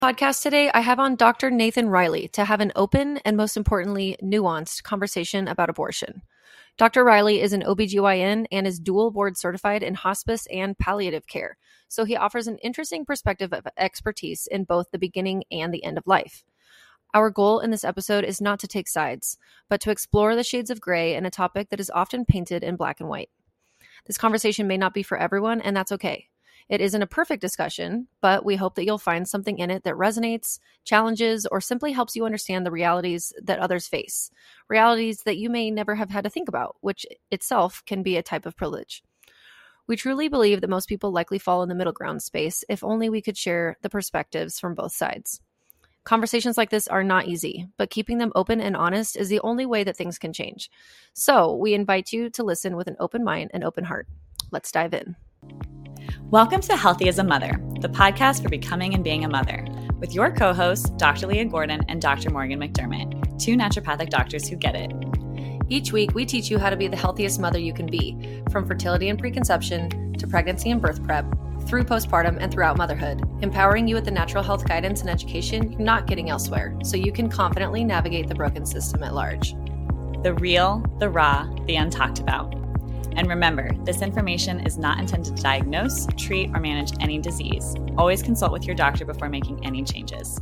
Podcast today, I have on Dr. Nathan Riley to have an open and most importantly, nuanced conversation about abortion. Dr. Riley is an OBGYN and is dual board certified in hospice and palliative care, so he offers an interesting perspective of expertise in both the beginning and the end of life. Our goal in this episode is not to take sides, but to explore the shades of gray in a topic that is often painted in black and white. This conversation may not be for everyone, and that's okay. It isn't a perfect discussion, but we hope that you'll find something in it that resonates, challenges, or simply helps you understand the realities that others face, realities that you may never have had to think about, which itself can be a type of privilege. We truly believe that most people likely fall in the middle ground space if only we could share the perspectives from both sides. Conversations like this are not easy, but keeping them open and honest is the only way that things can change. So we invite you to listen with an open mind and open heart. Let's dive in. Welcome to Healthy as a Mother, the podcast for becoming and being a mother, with your co-hosts, Dr. Leah Gordon and Dr. Morgan McDermott, two naturopathic doctors who get it. Each week, we teach you how to be the healthiest mother you can be, from fertility and preconception to pregnancy and birth prep, through postpartum and throughout motherhood, empowering you with the natural health guidance and education you're not getting elsewhere, so you can confidently navigate the broken system at large. The real, the raw, the untalked about. And remember, this information is not intended to diagnose, treat, or manage any disease. Always consult with your doctor before making any changes.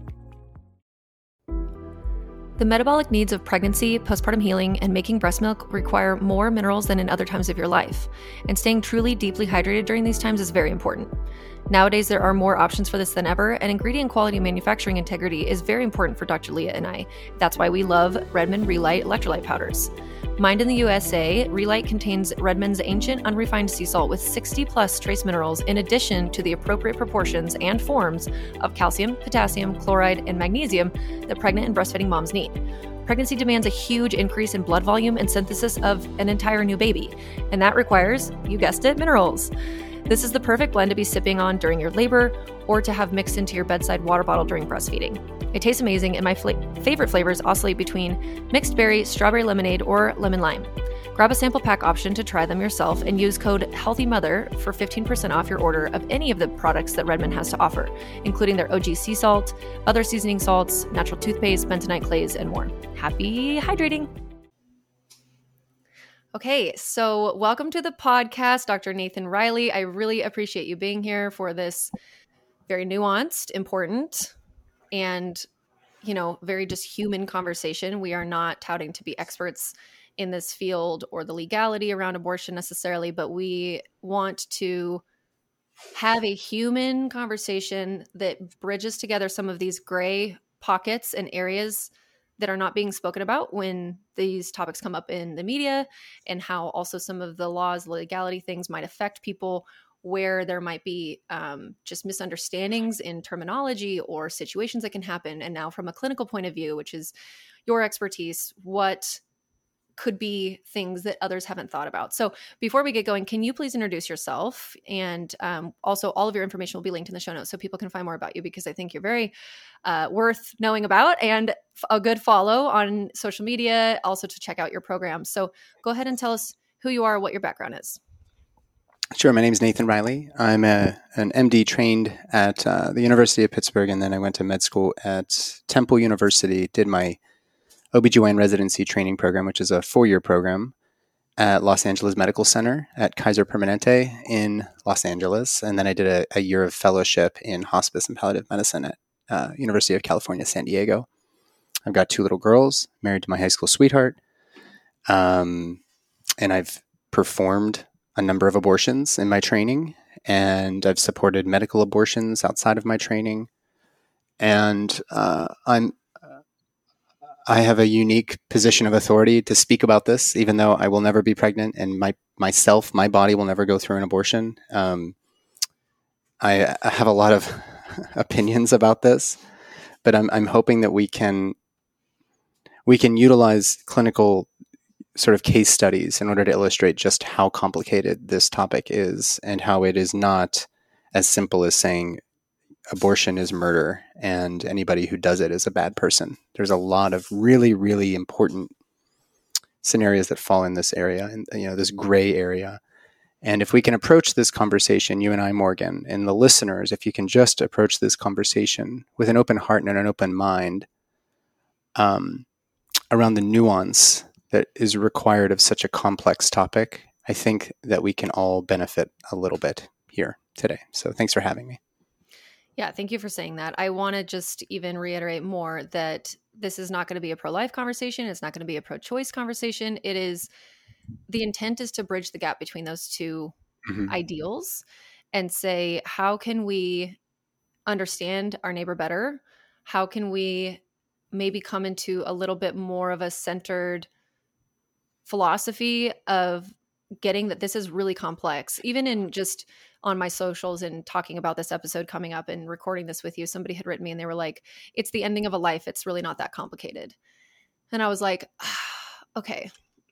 The metabolic needs of pregnancy, postpartum healing, and making breast milk require more minerals than in other times of your life, and staying truly deeply hydrated during these times is very important. Nowadays, there are more options for this than ever, and ingredient quality and manufacturing integrity is very important for Dr. Leah and I. That's why we love Redmond Relight electrolyte powders. Mined in the USA, Relight contains Redmond's ancient unrefined sea salt with 60 plus trace minerals in addition to the appropriate proportions and forms of calcium, potassium, chloride, and magnesium that pregnant and breastfeeding moms need. Pregnancy demands a huge increase in blood volume and synthesis of an entire new baby, and that requires, you guessed it, minerals. This is the perfect blend to be sipping on during your labor or to have mixed into your bedside water bottle during breastfeeding. It tastes amazing, and my favorite flavors oscillate between mixed berry, strawberry lemonade, or lemon lime. Grab a sample pack option to try them yourself and use code HEALTHYMOTHER for 15% off your order of any of the products that Redmond has to offer, including their OG sea salt, other seasoning salts, natural toothpaste, bentonite clays, and more. Happy hydrating! Okay, so welcome to the podcast, Dr. Nathan Riley. I really appreciate you being here for this very nuanced, important, and, very just human conversation. We are not touting to be experts in this field or the legality around abortion necessarily, but we want to have a human conversation that bridges together some of these gray pockets and areas that are not being spoken about when these topics come up in the media, and how also some of the laws, legality things might affect people, where there might be just misunderstandings in terminology or situations that can happen. And now from a clinical point of view, which is your expertise, what could be things that others haven't thought about. So before we get going, can you please introduce yourself? And also all of your information will be linked in the show notes so people can find more about you, because I think you're very worth knowing about and a good follow on social media, also to check out your program. So go ahead and tell us who you are, what your background is. Sure. My name is Nathan Riley. I'm an MD trained at the University of Pittsburgh, and then I went to med school at Temple University, did my OBGYN residency training program, which is a 4-year program at Los Angeles Medical Center at Kaiser Permanente in Los Angeles. And then I did a year of fellowship in hospice and palliative medicine at University of California, San Diego. I've got 2 little girls, married to my high school sweetheart. And I've performed a number of abortions in my training, and I've supported medical abortions outside of my training. And I have a unique position of authority to speak about this, even though I will never be pregnant and my body will never go through an abortion. I have a lot of opinions about this, but I'm hoping that we can utilize clinical sort of case studies in order to illustrate just how complicated this topic is, and how it is not as simple as saying abortion is murder and anybody who does it is a bad person. There's a lot of really, really important scenarios that fall in this area, and this gray area. And if we can approach this conversation, you and I, Morgan, and the listeners, if you can just approach this conversation with an open heart and an open mind around the nuance that is required of such a complex topic, I think that we can all benefit a little bit here today. So thanks for having me. Yeah, thank you for saying that. I want to just even reiterate more that this is not going to be a pro-life conversation. It's not going to be a pro-choice conversation. The intent is to bridge the gap between those two ideals and say, how can we understand our neighbor better? How can we maybe come into a little bit more of a centered philosophy of getting that this is really complex? Even in just on my socials and talking about this episode coming up and recording this with you, somebody had written me and they were like, it's the ending of a life. It's really not that complicated. And I was like, okay,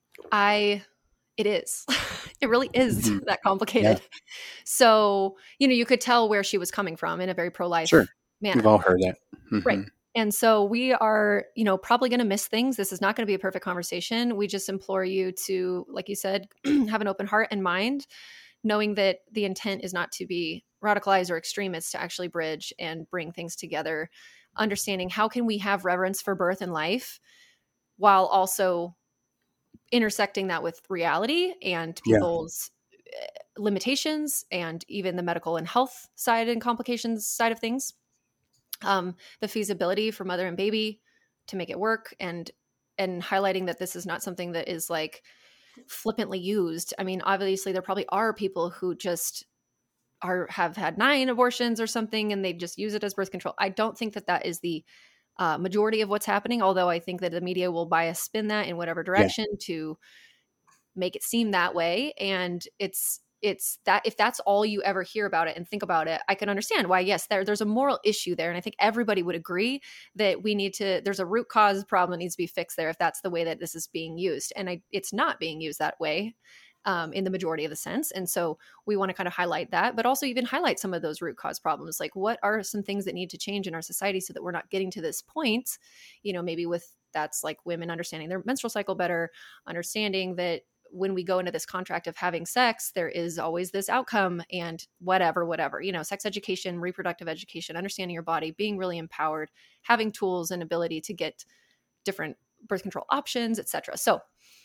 it is. It really is that complicated. Yeah. So, you could tell where she was coming from in a very pro-life manner. We've all heard that. Right. And so we are, probably going to miss things. This is not going to be a perfect conversation. We just implore you to, like you said, have an open heart and mind, knowing that the intent is not to be radicalized or extreme. It's to actually bridge and bring things together, understanding how can we have reverence for birth and life while also intersecting that with reality and people's limitations and even the medical and health side and complications side of things. The feasibility for mother and baby to make it work and highlighting that this is not something that is like flippantly used. I mean, obviously there probably are people who just have had 9 abortions or something and they just use it as birth control. I don't think that is the majority of what's happening, although I think that the media will spin that in whatever direction to make it seem that way. And it's that if that's all you ever hear about it and think about it, I can understand why, yes, there's a moral issue there. And I think everybody would agree that there's a root cause problem that needs to be fixed there if that's the way that this is being used. And it's not being used that way in the majority of the sense. And so we want to kind of highlight that, but also even highlight some of those root cause problems. Like what are some things that need to change in our society so that we're not getting to this point, maybe that's like women understanding their menstrual cycle better, understanding that when we go into this contract of having sex, there is always this outcome and whatever, sex education, reproductive education, understanding your body, being really empowered, having tools and ability to get different birth control options, etc. So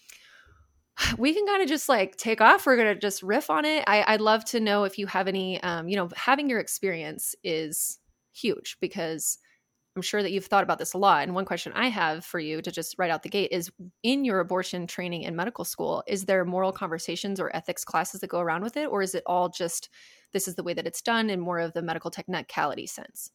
we can kind of just like take off. We're going to just riff on it. I'd love to know if you have any, having your experience is huge because I'm sure that you've thought about this a lot. And one question I have for you to just right out the gate is, in your abortion training in medical school, is there moral conversations or ethics classes that go around with it? Or is it all just, this is the way that it's done in more of the medical technicality sense?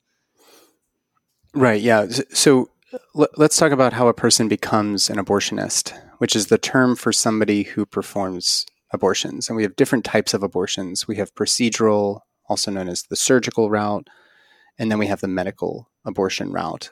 Right. Yeah. So let's talk about how a person becomes an abortionist, which is the term for somebody who performs abortions. And we have different types of abortions. We have procedural, also known as the surgical route. And then we have the medical abortion route.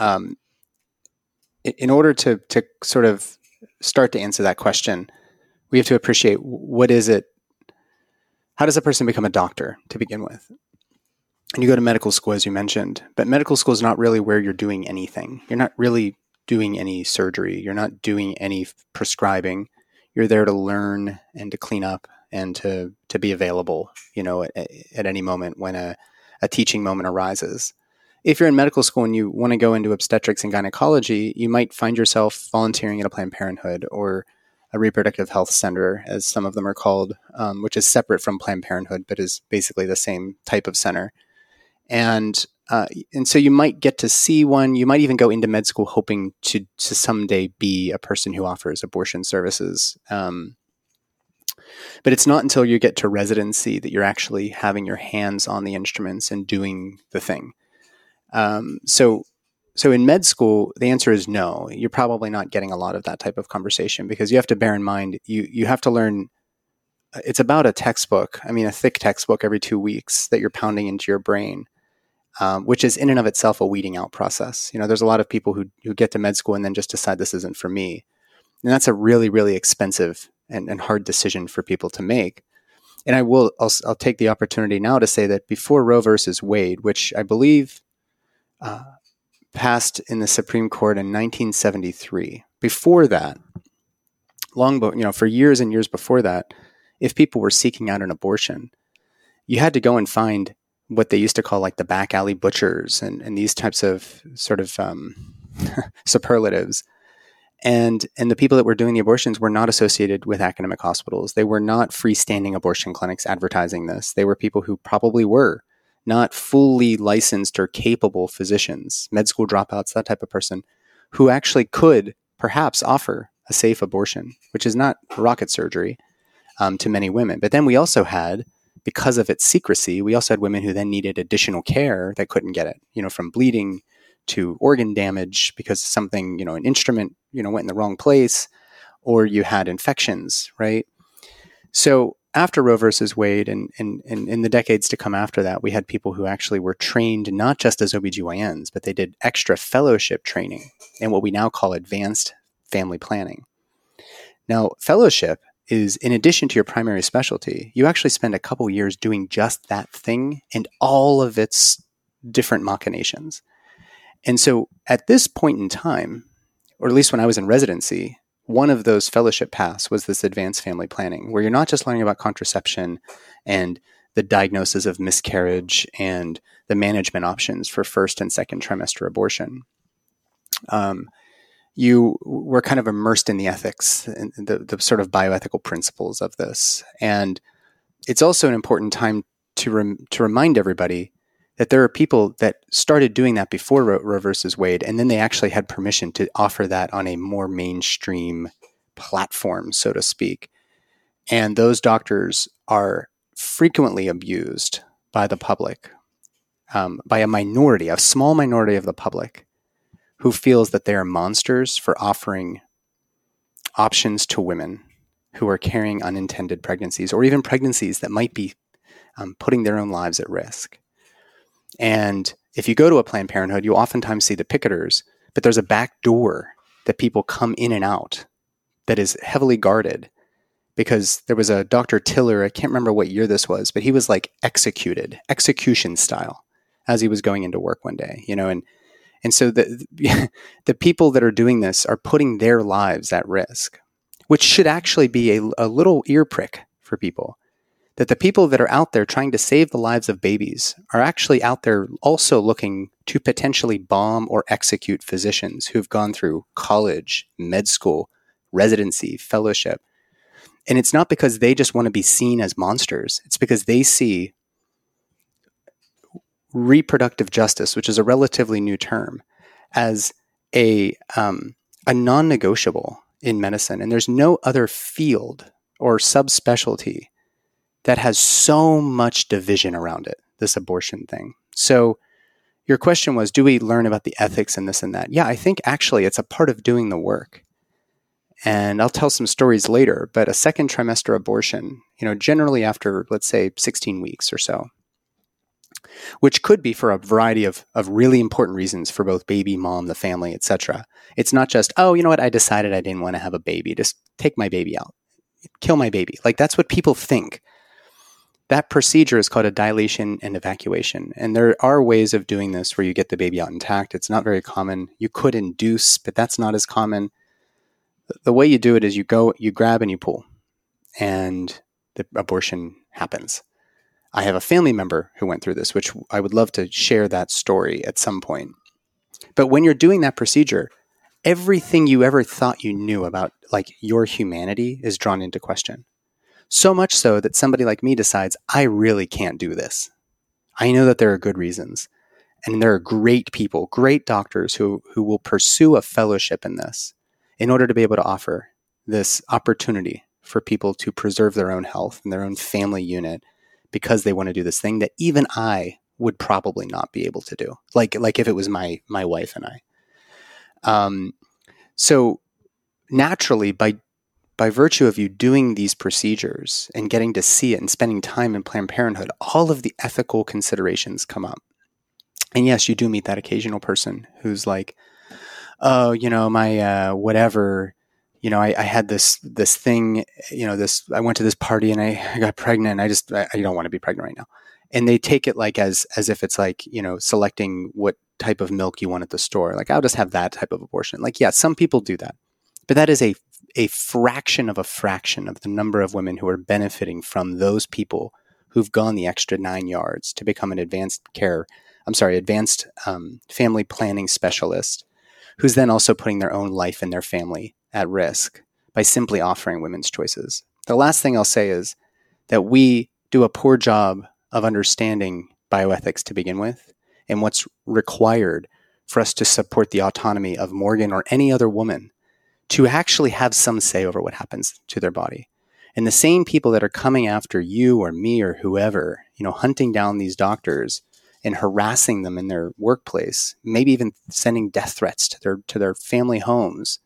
In order to sort of start to answer that question, we have to appreciate what is it, how does a person become a doctor to begin with? And you go to medical school, as you mentioned, but medical school is not really where you're doing anything. You're not really doing any surgery. You're not doing any prescribing. You're there to learn and to clean up and to be available, at any moment when a teaching moment arises. If you're in medical school and you want to go into obstetrics and gynecology, you might find yourself volunteering at a Planned Parenthood or a reproductive health center, as some of them are called, which is separate from Planned Parenthood, but is basically the same type of center. And so you might get to see one. You might even go into med school hoping to someday be a person who offers abortion services. But it's not until you get to residency that you're actually having your hands on the instruments and doing the thing. So in med school, the answer is no. You're probably not getting a lot of that type of conversation because you have to bear in mind, you have to learn, it's about a textbook. I mean, a thick textbook every 2 weeks that you're pounding into your brain, which is in and of itself a weeding out process. There's a lot of people who get to med school and then just decide this isn't for me. And that's a really, really expensive and hard decision for people to make. And I'll take the opportunity now to say that before Roe versus Wade, which I believe passed in the Supreme Court in 1973, before that, for years and years before that, if people were seeking out an abortion, you had to go and find what they used to call like the back alley butchers and these types of sort of superlatives. And the people that were doing the abortions were not associated with academic hospitals. They were not freestanding abortion clinics advertising this. They were people who probably were not fully licensed or capable physicians, med school dropouts, that type of person, who actually could perhaps offer a safe abortion, which is not rocket surgery to many women. But then we also had, because of its secrecy, we also had women who then needed additional care that couldn't get it, from bleeding to organ damage because something, an instrument, went in the wrong place, or you had infections, right? So after Roe versus Wade and in the decades to come after that, we had people who actually were trained not just as OBGYNs, but they did extra fellowship training in what we now call advanced family planning. Now, fellowship is, in addition to your primary specialty, you actually spend a couple years doing just that thing and all of its different machinations. And so at this point in time, or at least when I was in residency, one of those fellowship paths was this advanced family planning, where you're not just learning about contraception and the diagnosis of miscarriage and the management options for first and second trimester abortion. You were kind of immersed in the ethics and the sort of bioethical principles of this. And it's also an important time to remind everybody that there are people that started doing that before Roe versus Wade, and then they actually had permission to offer that on a more mainstream platform, so to speak. And those doctors are frequently abused by the public, by a small minority of the public, who feels that they are monsters for offering options to women who are carrying unintended pregnancies, or even pregnancies that might be putting their own lives at risk. And if you go to a Planned Parenthood, you'll oftentimes see the picketers, but there's a back door that people come in and out that is heavily guarded, because there was a Dr. Tiller, I can't remember what year this was, but he was like execution style, as he was going into work one day, and so the people that are doing this are putting their lives at risk, which should actually be a little ear prick for people. That the people that are out there trying to save the lives of babies are actually out there also looking to potentially bomb or execute physicians who've gone through college, med school, residency, fellowship. And it's not because they just want to be seen as monsters. It's because they see reproductive justice, which is a relatively new term, as a non-negotiable in medicine. And there's no other field or subspecialty that has so much division around it, this abortion thing. So your question was, do we learn about the ethics and this and that? Yeah, I think actually it's a part of doing the work. And I'll tell some stories later, but a second trimester abortion, generally after, let's say, 16 weeks or so, which could be for a variety of really important reasons for both baby, mom, the family, etc. It's not just, oh, you know what, I decided I didn't want to have a baby. Just take my baby out. Kill my baby. Like, that's what people think. That procedure is called a dilation and evacuation. And there are ways of doing this where you get the baby out intact. It's not very common. You could induce, but that's not as common. The way you do it is you grab and you pull, and the abortion happens. I have a family member who went through this, which I would love to share that story at some point. But when you're doing that procedure, everything you ever thought you knew about like your humanity is drawn into question. So much so that somebody like me decides, I really can't do this. I know that there are good reasons. And there are great people, great doctors who will pursue a fellowship in this in order to be able to offer this opportunity for people to preserve their own health and their own family unit, because they want to do this thing that even I would probably not be able to do. Like if it was my wife and I. So naturally, by virtue of you doing these procedures and getting to see it and spending time in Planned Parenthood, all of the ethical considerations come up. And yes, you do meet that occasional person who's like, oh, my whatever, I had this thing, I went to this party and I got pregnant. And I don't want to be pregnant right now. And they take it like as if it's like, selecting what type of milk you want at the store. Like, I'll just have that type of abortion. Like, yeah, some people do that, but that is a a fraction of the number of women who are benefiting from those people who've gone the extra 9 yards to become an advanced family planning specialist, who's then also putting their own life and their family at risk by simply offering women's choices. The last thing I'll say is that we do a poor job of understanding bioethics to begin with and what's required for us to support the autonomy of Morgan or any other woman to actually have some say over what happens to their body. And the same people that are coming after you or me or whoever, hunting down these doctors and harassing them in their workplace, maybe even sending death threats to their family homes,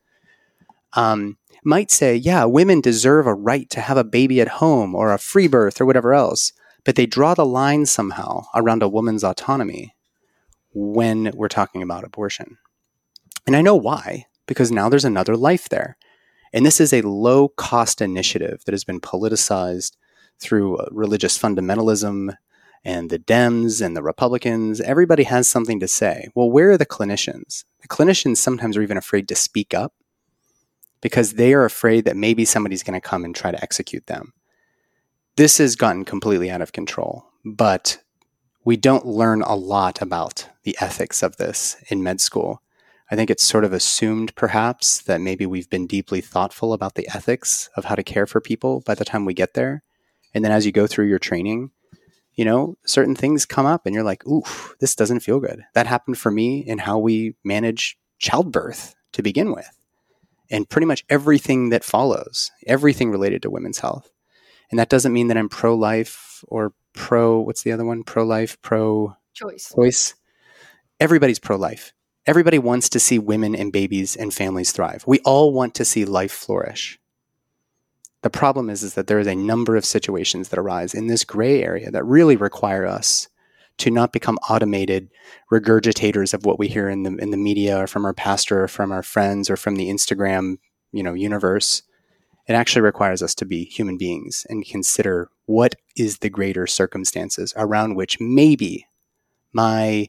might say, yeah, women deserve a right to have a baby at home or a free birth or whatever else, but they draw the line somehow around a woman's autonomy when we're talking about abortion. And I know why, because now there's another life there. And this is a low-cost initiative that has been politicized through religious fundamentalism and the Dems and the Republicans. Everybody has something to say. Well, where are the clinicians? The clinicians sometimes are even afraid to speak up because they are afraid that maybe somebody's going to come and try to execute them. This has gotten completely out of control, but we don't learn a lot about the ethics of this in med school. I think it's sort of assumed, perhaps, that maybe we've been deeply thoughtful about the ethics of how to care for people by the time we get there. And then as you go through your training, certain things come up and you're like, oof, this doesn't feel good. That happened for me in how we manage childbirth to begin with. And pretty much everything that follows, everything related to women's health. And that doesn't mean that I'm pro-life or what's the other one? Pro-life, pro-choice. Everybody's pro-life. Everybody wants to see women and babies and families thrive. We all want to see life flourish. The problem is that there is a number of situations that arise in this gray area that really require us to not become automated regurgitators of what we hear in the media or from our pastor or from our friends or from the Instagram, universe. It actually requires us to be human beings and consider what is the greater circumstances around which maybe my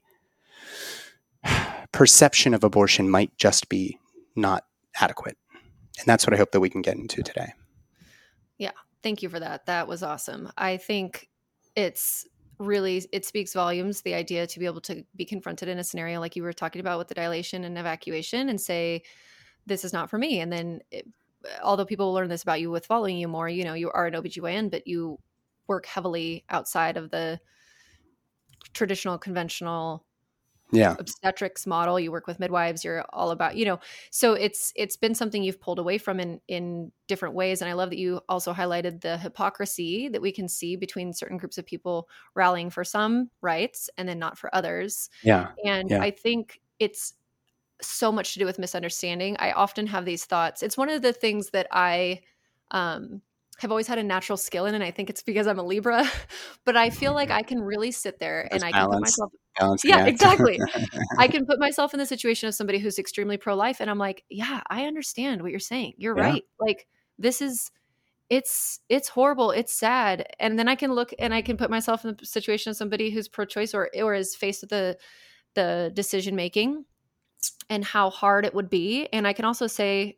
perception of abortion might just be not adequate. And that's what I hope that we can get into today. Yeah. Thank you for that. That was awesome. I think it speaks volumes, the idea to be able to be confronted in a scenario like you were talking about with the dilation and evacuation and say, this is not for me. And then although people will learn this about you with following you more, you are an OBGYN, but you work heavily outside of the traditional, conventional obstetrics model. You work with midwives. You're all about, so it's been something you've pulled away from in different ways. And I love that you also highlighted the hypocrisy that we can see between certain groups of people rallying for some rights and then not for others. Yeah. And I think it's so much to do with misunderstanding. I often have these thoughts. It's one of the things that I have always had a natural skill in, and I think it's because I'm a Libra, but I feel like I can really sit there and I can put myself exactly. I can put myself in the situation of somebody who's extremely pro-life and I'm like, yeah, I understand what you're saying. You're right. Like it's horrible. It's sad. And then I can look and I can put myself in the situation of somebody who's pro-choice or is faced with the decision-making and how hard it would be. And I can also say,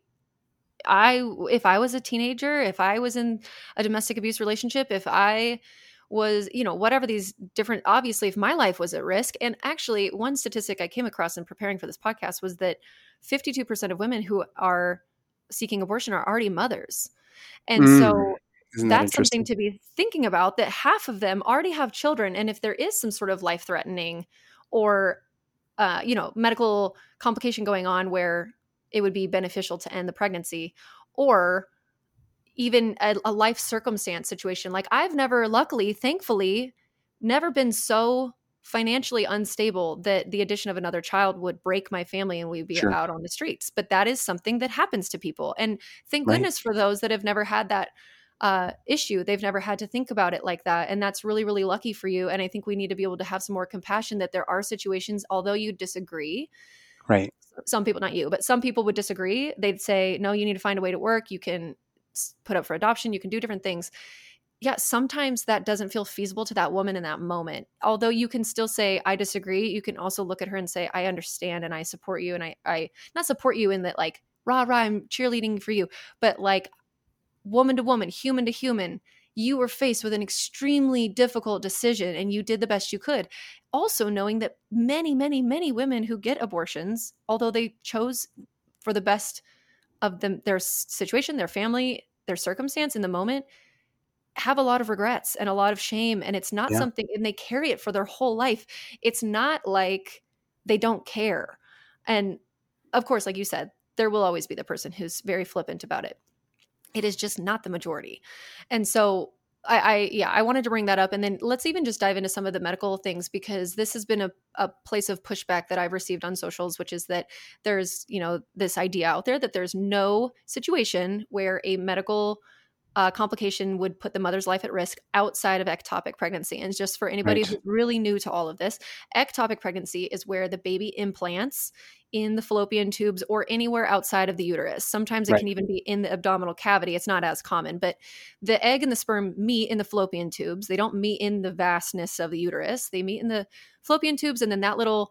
if I was a teenager, if I was in a domestic abuse relationship, if I was, whatever these different, obviously if my life was at risk. And actually one statistic I came across in preparing for this podcast was that 52% of women who are seeking abortion are already mothers. And so that's something to be thinking about, that half of them already have children. And if there is some sort of life-threatening or, medical complication going on where it would be beneficial to end the pregnancy, or even a life circumstance situation. Like I've never, luckily, thankfully, never been so financially unstable that the addition of another child would break my family and we'd be out on the streets. But that is something that happens to people. And thank goodness for those that have never had that issue. They've never had to think about it like that. And that's really, really lucky for you. And I think we need to be able to have some more compassion that there are situations, although you disagree. Right. Some people, not you, but some people would disagree. They'd say, no, you need to find a way to work. You can put up for adoption. You can do different things. Yeah, sometimes that doesn't feel feasible to that woman in that moment. Although you can still say, I disagree. You can also look at her and say, I understand and I support you. And I not support you in that like rah, rah, I'm cheerleading for you. But like woman to woman, human to human, you were faced with an extremely difficult decision and you did the best you could. Also knowing that many, many, many women who get abortions, although they chose for the best of them, their situation, their family, their circumstance in the moment, have a lot of regrets and a lot of shame. And it's not something, and they carry it for their whole life. It's not like they don't care. And of course, like you said, there will always be the person who's very flippant about it. It is just not the majority. And so I wanted to bring that up. And then let's even just dive into some of the medical things, because this has been a place of pushback that I've received on socials, which is that there's, this idea out there that there's no situation where a medical complication would put the mother's life at risk outside of ectopic pregnancy. And just for anybody who's really new to all of this, ectopic pregnancy is where the baby implants in the fallopian tubes or anywhere outside of the uterus. Sometimes it can even be in the abdominal cavity. It's not as common, but the egg and the sperm meet in the fallopian tubes. They don't meet in the vastness of the uterus. They meet in the fallopian tubes, and then that little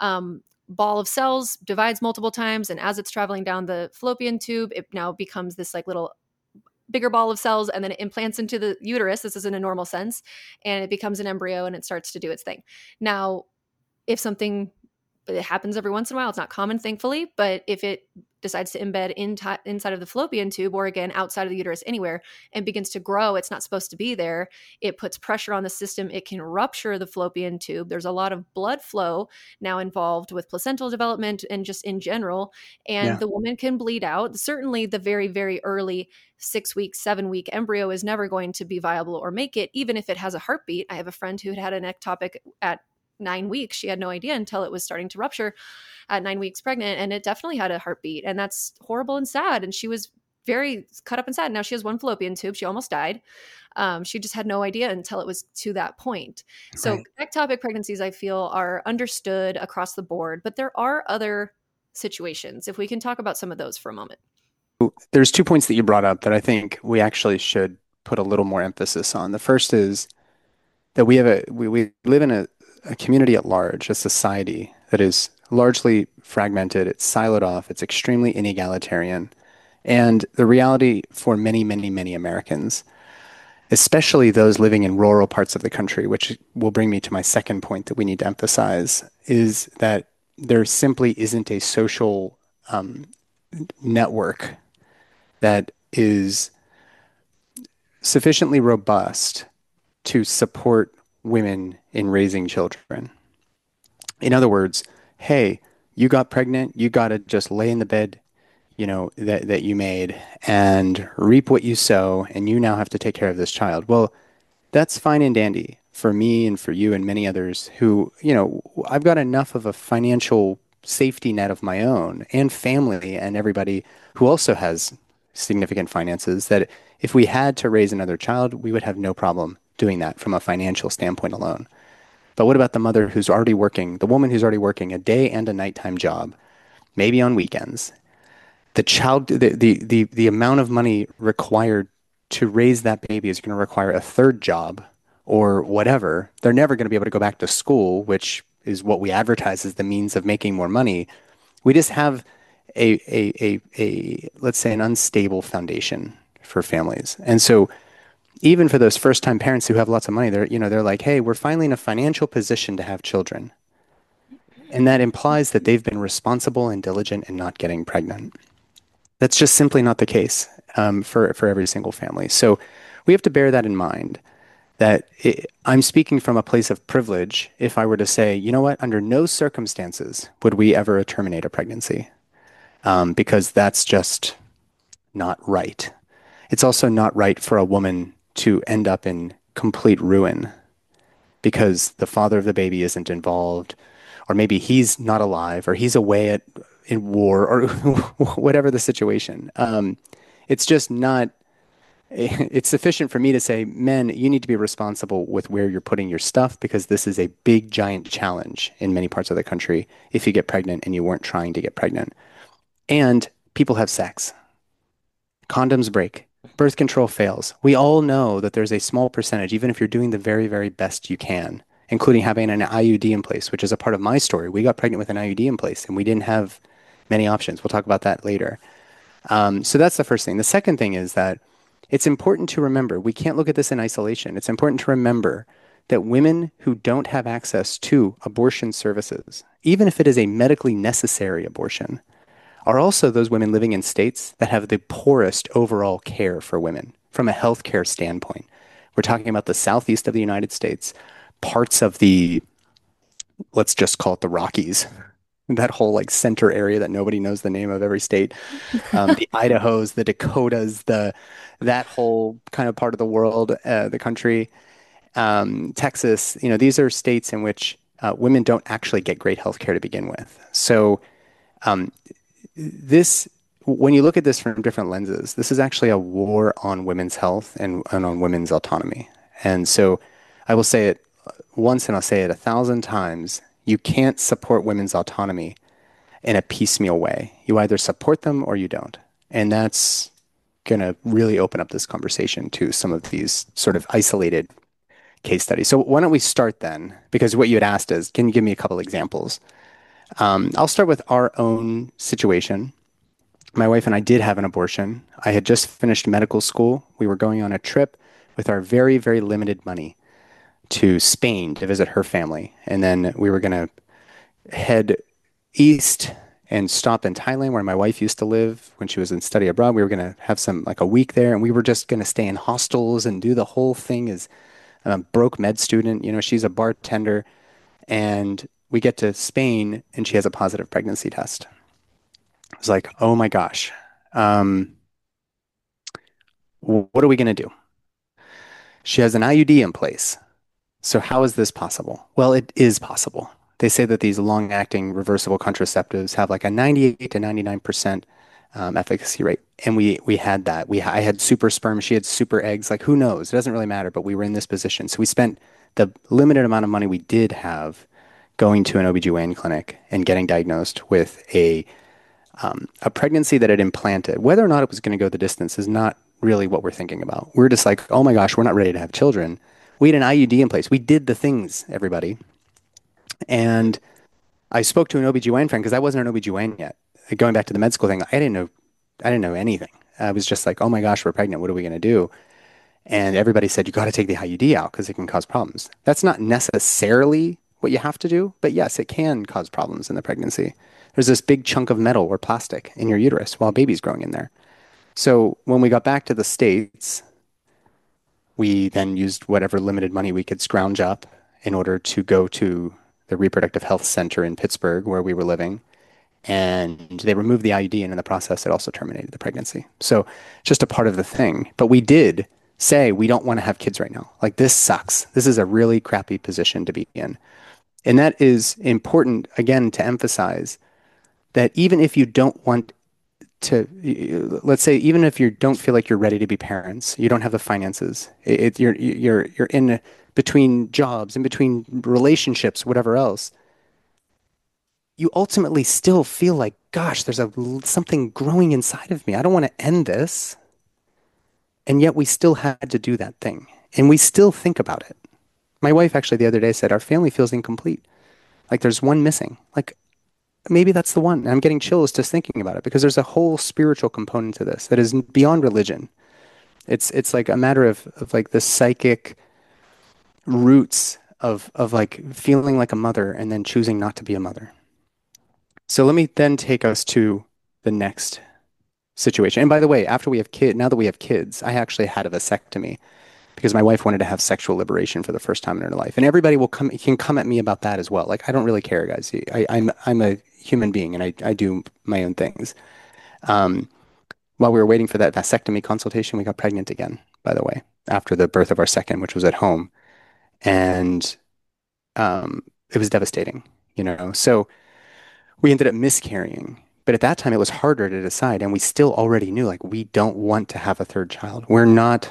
ball of cells divides multiple times. And as it's traveling down the fallopian tube, it now becomes this like little bigger ball of cells, and then it implants into the uterus. This is in a normal sense, and it becomes an embryo and it starts to do its thing. Now, if something, it happens every once in a while, it's not common, thankfully, but if it decides to embed inside of the fallopian tube, or again, outside of the uterus anywhere, and begins to grow, it's not supposed to be there. It puts pressure on the system. It can rupture the fallopian tube. There's a lot of blood flow now involved with placental development and just in general. And the woman can bleed out. Certainly the very, very early 6-week, 7-week embryo is never going to be viable or make it, even if it has a heartbeat. I have a friend who had an ectopic at 9 weeks. She had no idea until it was starting to rupture at 9 weeks pregnant, and it definitely had a heartbeat, and that's horrible and sad. And she was very cut up and sad. Now she has one fallopian tube. She almost died. She just had no idea until it was to that point. So ectopic pregnancies, I feel, are understood across the board, but there are other situations. If we can talk about some of those for a moment. There's 2 points that you brought up that I think we actually should put a little more emphasis on. The first is that we live in a community at large, a society that is largely fragmented, it's siloed off, it's extremely inegalitarian. And the reality for many, many, many Americans, especially those living in rural parts of the country, which will bring me to my second point that we need to emphasize, is that there simply isn't a social network that is sufficiently robust to support women in raising children. In other words, hey, you got pregnant, you got to just lay in the bed, that you made and reap what you sow, and you now have to take care of this child. Well, that's fine and dandy for me and for you and many others who, I've got enough of a financial safety net of my own and family and everybody who also has significant finances that if we had to raise another child, we would have no problem doing that from a financial standpoint alone. But what about the mother who's already working, the woman who's already working a day and a nighttime job, maybe on weekends? The child, the amount of money required to raise that baby is going to require a third job or whatever. They're never going to be able to go back to school, which is what we advertise as the means of making more money. We just have a let's say an unstable foundation for families. And so even for those first-time parents who have lots of money, they're like, hey, we're finally in a financial position to have children. And that implies that they've been responsible and diligent in not getting pregnant. That's just simply not the case for every single family. So we have to bear that in mind, that I'm speaking from a place of privilege if I were to say, you know what, under no circumstances would we ever terminate a pregnancy, because that's just not right. It's also not right for a woman to end up in complete ruin because the father of the baby isn't involved, or maybe he's not alive, or he's away in war, or whatever the situation. It's just not, it's sufficient for me to say, men, you need to be responsible with where you're putting your stuff, because this is a big, giant challenge in many parts of the country if you get pregnant and you weren't trying to get pregnant. And people have sex. Condoms break. Birth control fails. We all know that there's a small percentage, even if you're doing the very, very best you can, including having an IUD in place, which is a part of my story. We got pregnant with an IUD in place and we didn't have many options. We'll talk about that later. So that's the first thing. The second thing is that it's important to remember we can't look at this in isolation. It's important to remember that women who don't have access to abortion services, even if it is a medically necessary abortion, are also those women living in states that have the poorest overall care for women from a healthcare standpoint. We're talking about the southeast of the United States, parts of the, let's just call it the Rockies, that whole like center area that nobody knows the name of every state, the Idahos, the Dakotas, the that whole kind of part of the world, the country, Texas. These are states in which women don't actually get great health care to begin with. So um, this, when you look at this from different lenses, this is actually a war on women's health and on women's autonomy. And so I will say it once and I'll say it 1,000 times. You can't support women's autonomy in a piecemeal way. You either support them or you don't. And that's going to really open up this conversation to some of these sort of isolated case studies. So why don't we start then? Because what you had asked is, can you give me a couple examples? I'll start with our own situation. My wife and I did have an abortion. I had just finished medical school. We were going on a trip with our very, very limited money to Spain to visit her family. And then we were going to head east and stop in Thailand, where my wife used to live when she was in study abroad. We were going to have like a week there, and we were just going to stay in hostels and do the whole thing as a broke med student. She's a bartender, and we get to Spain, and she has a positive pregnancy test. I was like, oh my gosh, what are we going to do? She has an IUD in place. So how is this possible? Well, it is possible. They say that these long-acting reversible contraceptives have like a 98 to 99% efficacy rate. And we had that. I had super sperm. She had super eggs. Like, who knows? It doesn't really matter, but we were in this position. So we spent the limited amount of money we did have going to an OB/GYN clinic and getting diagnosed with a pregnancy that had implanted. Whether or not it was going to go the distance is not really what we're thinking about. We're just like, oh my gosh, we're not ready to have children. We had an IUD in place. We did the things, everybody. And I spoke to an OB/GYN friend because I wasn't an OB/GYN yet. Going back to the med school thing, I didn't know anything. I was just like, oh my gosh, we're pregnant. What are we going to do? And everybody said, you got to take the IUD out because it can cause problems. That's not necessarily what you have to do, but yes, it can cause problems in the pregnancy. There's this big chunk of metal or plastic in your uterus while a baby's growing in there. So when we got back to the States, we then used whatever limited money we could scrounge up in order to go to the reproductive health center in Pittsburgh where we were living. And they removed the IUD, and in the process, it also terminated the pregnancy. So just a part of the thing. But we did say we don't want to have kids right now. Like, this sucks. This is a really crappy position to be in. And that is important, again, to emphasize that even if you don't want to, let's say, even if you don't feel like you're ready to be parents, you don't have the finances, you're in between jobs, in between relationships, whatever else, you ultimately still feel like, gosh, there's something growing inside of me. I don't want to end this. And yet we still had to do that thing. And we still think about it. My wife actually the other day said, our family feels incomplete. Like, there's one missing. Like, maybe that's the one. And I'm getting chills just thinking about it because there's a whole spiritual component to this that is beyond religion. It's like a matter of like the psychic roots of like feeling like a mother and then choosing not to be a mother. So let me then take us to the next situation. And by the way, now that we have kids, I actually had a vasectomy because my wife wanted to have sexual liberation for the first time in her life. And everybody can come at me about that as well. Like, I don't really care, guys. I'm a human being and I do my own things. While we were waiting for that vasectomy consultation, we got pregnant again, by the way, after the birth of our second, which was at home. And it was devastating, So we ended up miscarrying. But at that time, it was harder to decide. And we still already knew, like, we don't want to have a third child. We're not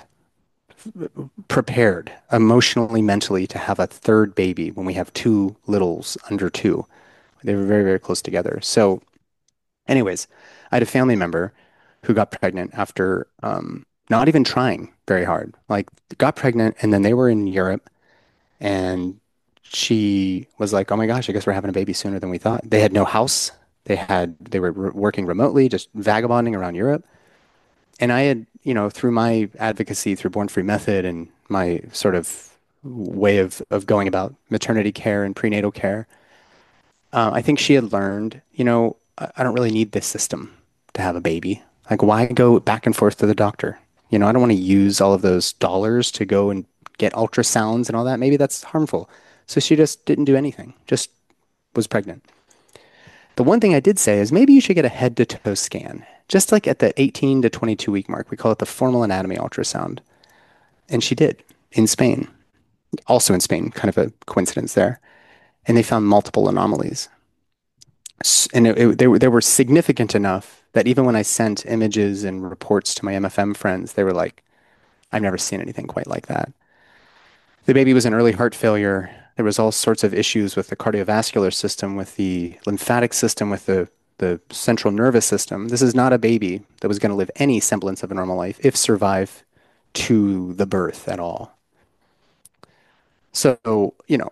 prepared emotionally, mentally to have a third baby when we have two littles under two. They were very, very close together. So anyways, I had a family member who got pregnant after not even trying very hard. Like, got pregnant, and then they were in Europe, and she was like, oh my gosh, I guess we're having a baby sooner than we thought. They had no house. They were working remotely, just vagabonding around Europe. And I had, through my advocacy through Born Free Method and my sort of way of going about maternity care and prenatal care, I think she had learned, I don't really need this system to have a baby. Like, why go back and forth to the doctor? I don't want to use all of those dollars to go and get ultrasounds and all that. Maybe that's harmful. So she just didn't do anything, just was pregnant. The one thing I did say is maybe you should get a head to toe scan, just like at the 18 to 22 week mark. We call it the formal anatomy ultrasound. And she did in Spain, also in Spain, kind of a coincidence there. And they found multiple anomalies. And they were significant enough that even when I sent images and reports to my MFM friends, they were like, I've never seen anything quite like that. The baby was in early heart failure. There was all sorts of issues with the cardiovascular system, with the lymphatic system, with the central nervous system. This is not a baby that was going to live any semblance of a normal life, if survive to the birth at all. So,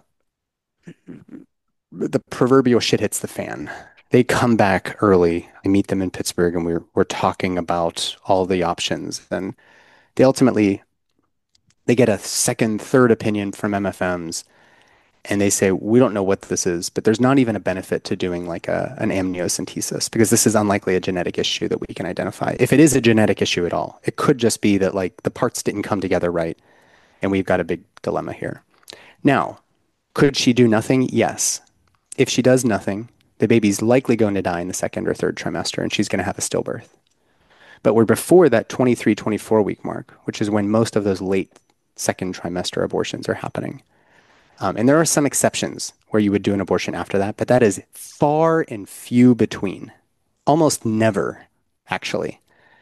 the proverbial shit hits the fan. They come back early. I meet them in Pittsburgh, and we're talking about all the options. And they ultimately they get a second, third opinion from MFMs, and they say, we don't know what this is, but there's not even a benefit to doing like an amniocentesis because this is unlikely a genetic issue that we can identify. If it is a genetic issue at all, it could just be that like the parts didn't come together right, and we've got a big dilemma here. Now, could she do nothing? Yes. If she does nothing, the baby's likely going to die in the second or third trimester, and she's going to have a stillbirth. But we're before that 23, 24-week mark, which is when most of those late second trimester abortions are happening. And there are some exceptions where you would do an abortion after that, but that is far and few between. Almost never, actually.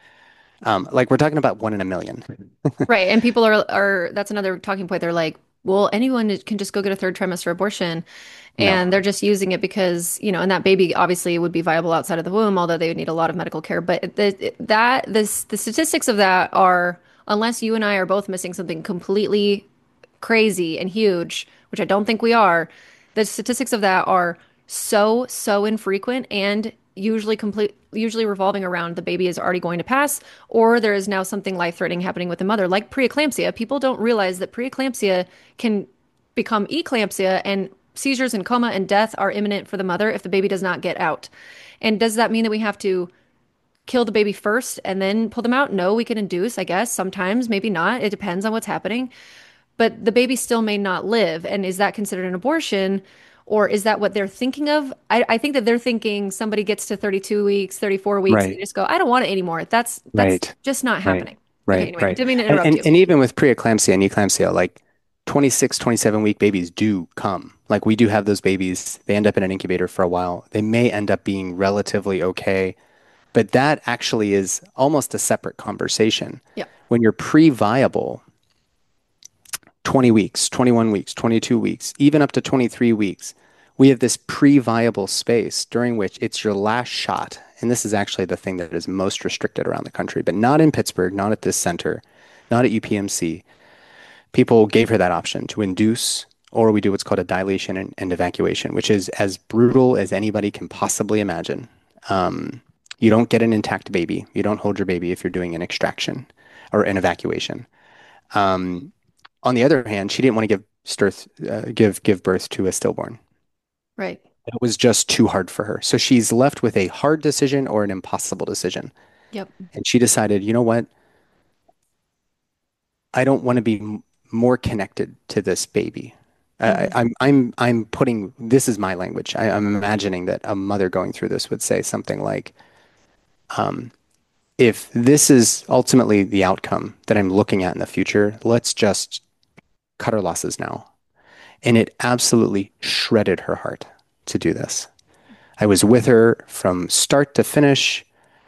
Like we're talking about 1 in a million. Right. And people are that's another talking point. They're like, well, anyone can just go get a third trimester abortion. And No. they're just using it because, and that baby obviously would be viable outside of the womb, although they would need a lot of medical care. But the statistics of that are, unless you and I are both missing something completely crazy and huge, which I don't think we are, the statistics of that are so infrequent and usually revolving around the baby is already going to pass, or there is now something life-threatening happening with the mother, like preeclampsia. People don't realize that preeclampsia can become eclampsia, and seizures and coma and death are imminent for the mother if the baby does not get out. And does that mean that we have to kill the baby first and then pull them out? No, we can induce, I guess, sometimes, maybe not. It depends on what's happening. But the baby still may not live. And is that considered an abortion? Or is that what they're thinking of? I think that they're thinking somebody gets to 32 weeks, 34 weeks, and Right. they just go, I don't want it anymore. That's Right. just not Right. happening. Okay, Right. anyway, Right. didn't mean to And, interrupt and you. and even with preeclampsia and eclampsia, like 26, 27-week babies do come. Like we do have those babies. They end up in an incubator for a while. They may end up being relatively okay, but that actually is almost a separate conversation. Yeah. When you're pre-viable, 20 weeks, 21 weeks, 22 weeks, even up to 23 weeks, we have this pre-viable space during which it's your last shot. And this is actually the thing that is most restricted around the country, but not in Pittsburgh, not at this center, not at UPMC. People gave her that option to induce, or we do what's called a dilation and evacuation, which is as brutal as anybody can possibly imagine. You don't get an intact baby. You don't hold your baby if you're doing an extraction or an evacuation. On the other hand, she didn't want to give birth to a stillborn. Right. It was just too hard for her. So she's left with a hard decision or an impossible decision. Yep. And she decided, you know what? I don't want to be more connected to this baby. I'm putting, this is my language. I'm imagining that a mother going through this would say something like, if this is ultimately the outcome that I'm looking at in the future, let's just cut our losses now. And it absolutely shredded her heart to do this. I was with her from start to finish,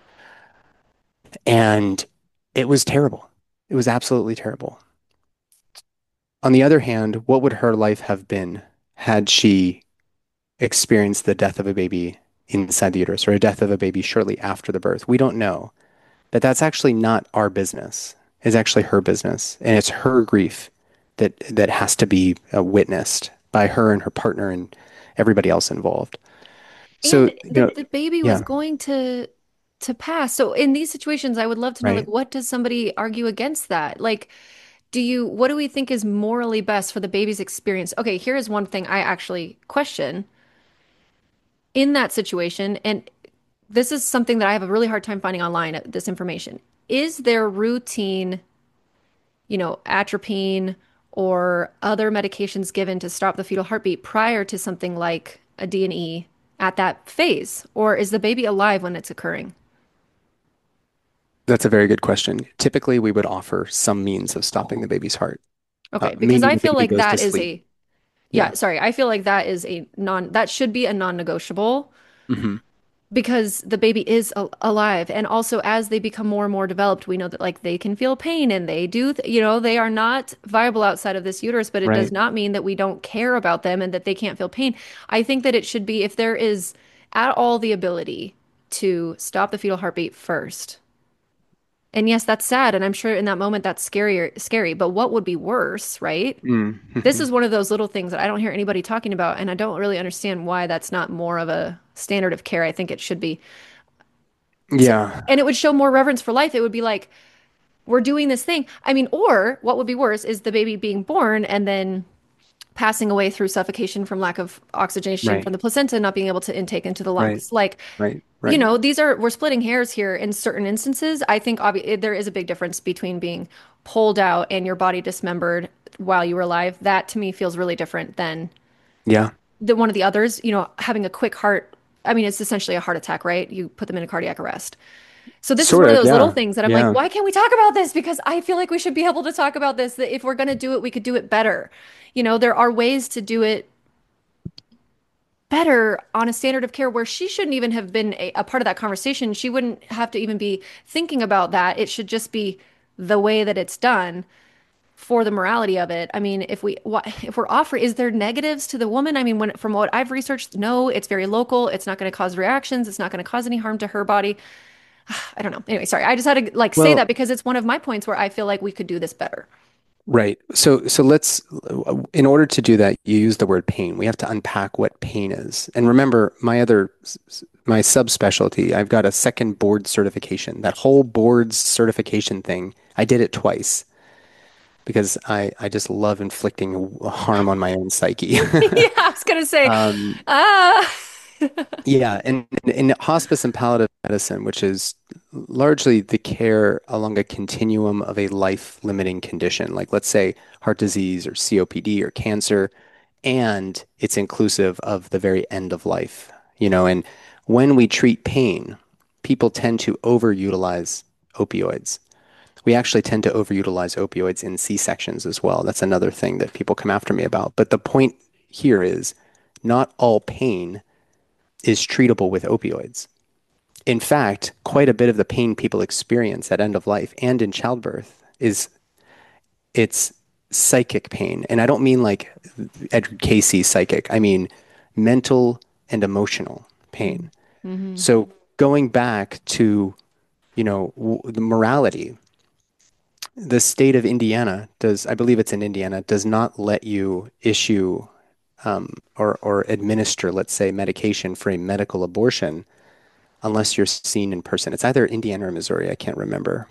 and it was terrible. It was absolutely terrible. On the other hand, what would her life have been had she experienced the death of a baby inside the uterus or a death of a baby shortly after the birth? We don't know. But that's actually not our business. It's actually her business. And it's her grief that has to be witnessed by her and her partner and everybody else involved. So, And the baby was yeah, going to pass. So in these situations, I would love to know, like, right. what does somebody argue against that? Like, what do we think is morally best for the baby's experience? Okay, here is one thing I actually question in that situation, and this is something that I have a really hard time finding online, this information. Is there routine, atropine or other medications given to stop the fetal heartbeat prior to something like a D&E at that phase? Or is the baby alive when it's occurring? That's a very good question. Typically, we would offer some means of stopping the baby's heart, Okay, because meaning I the feel baby like goes to that is sleep. a, Yeah. yeah, sorry, I feel like that should be a non-negotiable Hmm. because the baby is alive. And also, as they become more and more developed, we know that like they can feel pain and they do, they are not viable outside of this uterus, but it does Right. not mean that we don't care about them and that they can't feel pain. I think that it should be if there is at all the ability to stop the fetal heartbeat first. And yes, that's sad. And I'm sure in that moment that's scary. But what would be worse, right? This Mm-hmm. is one of those little things that I don't hear anybody talking about, and I don't really understand why that's not more of a standard of care. I think it should be. So, Yeah. and it would show more reverence for life. It would be like, we're doing this thing. I mean, or what would be worse is the baby being born and then passing away through suffocation from lack of oxygenation Right. from the placenta not being able to intake into the Right. lungs. Like, Right. Right. we're splitting hairs here in certain instances. I think there is a big difference between being pulled out and your body dismembered while you were alive. That to me feels really different than Yeah. the one of the others, having a quick heart. I mean, it's essentially a heart attack, right? You put them in a cardiac arrest. So this is one Sort of of. those little Yeah. things that I'm like, Yeah. why can't we talk about this? Because I feel like we should be able to talk about this, that if we're going to do it, we could do it better. There are ways to do it better on a standard of care where she shouldn't even have been a part of that conversation. She wouldn't have to even be thinking about that. It should just be the way that it's done for the morality of it. I mean, if we're offering, is there negatives to the woman? I mean, from what I've researched, no, it's very local. It's not going to cause reactions. It's not going to cause any harm to her body. I don't know. Anyway, sorry. I just had to like say that Well, because it's one of my points where I feel like we could do this better. right. So let's, in order to do that, you use the word pain. We have to unpack what pain is. And remember, my subspecialty, I've got a second board certification. That whole board's certification thing, I did it twice because I just love inflicting harm on my own psyche. Yeah, I was gonna say, Um, ah, yeah, and in hospice and palliative medicine, which is largely the care along a continuum of a life-limiting condition, like let's say heart disease or COPD or cancer, and it's inclusive of the very end of life, and when we treat pain, people tend to overutilize opioids. We actually tend to overutilize opioids in C-sections as well. That's another thing that people come after me about. But the point here is not all pain is treatable with opioids. In fact, quite a bit of the pain people experience at end of life and in childbirth is it's psychic pain. And I don't mean like Edgar Cayce psychic. I mean mental and emotional pain. hmm So going back to, the morality, the state of Indiana does, I believe it's in Indiana, does not let you issue or administer, let's say, medication for a medical abortion unless you're seen in person. It's either Indiana or Missouri, I can't remember.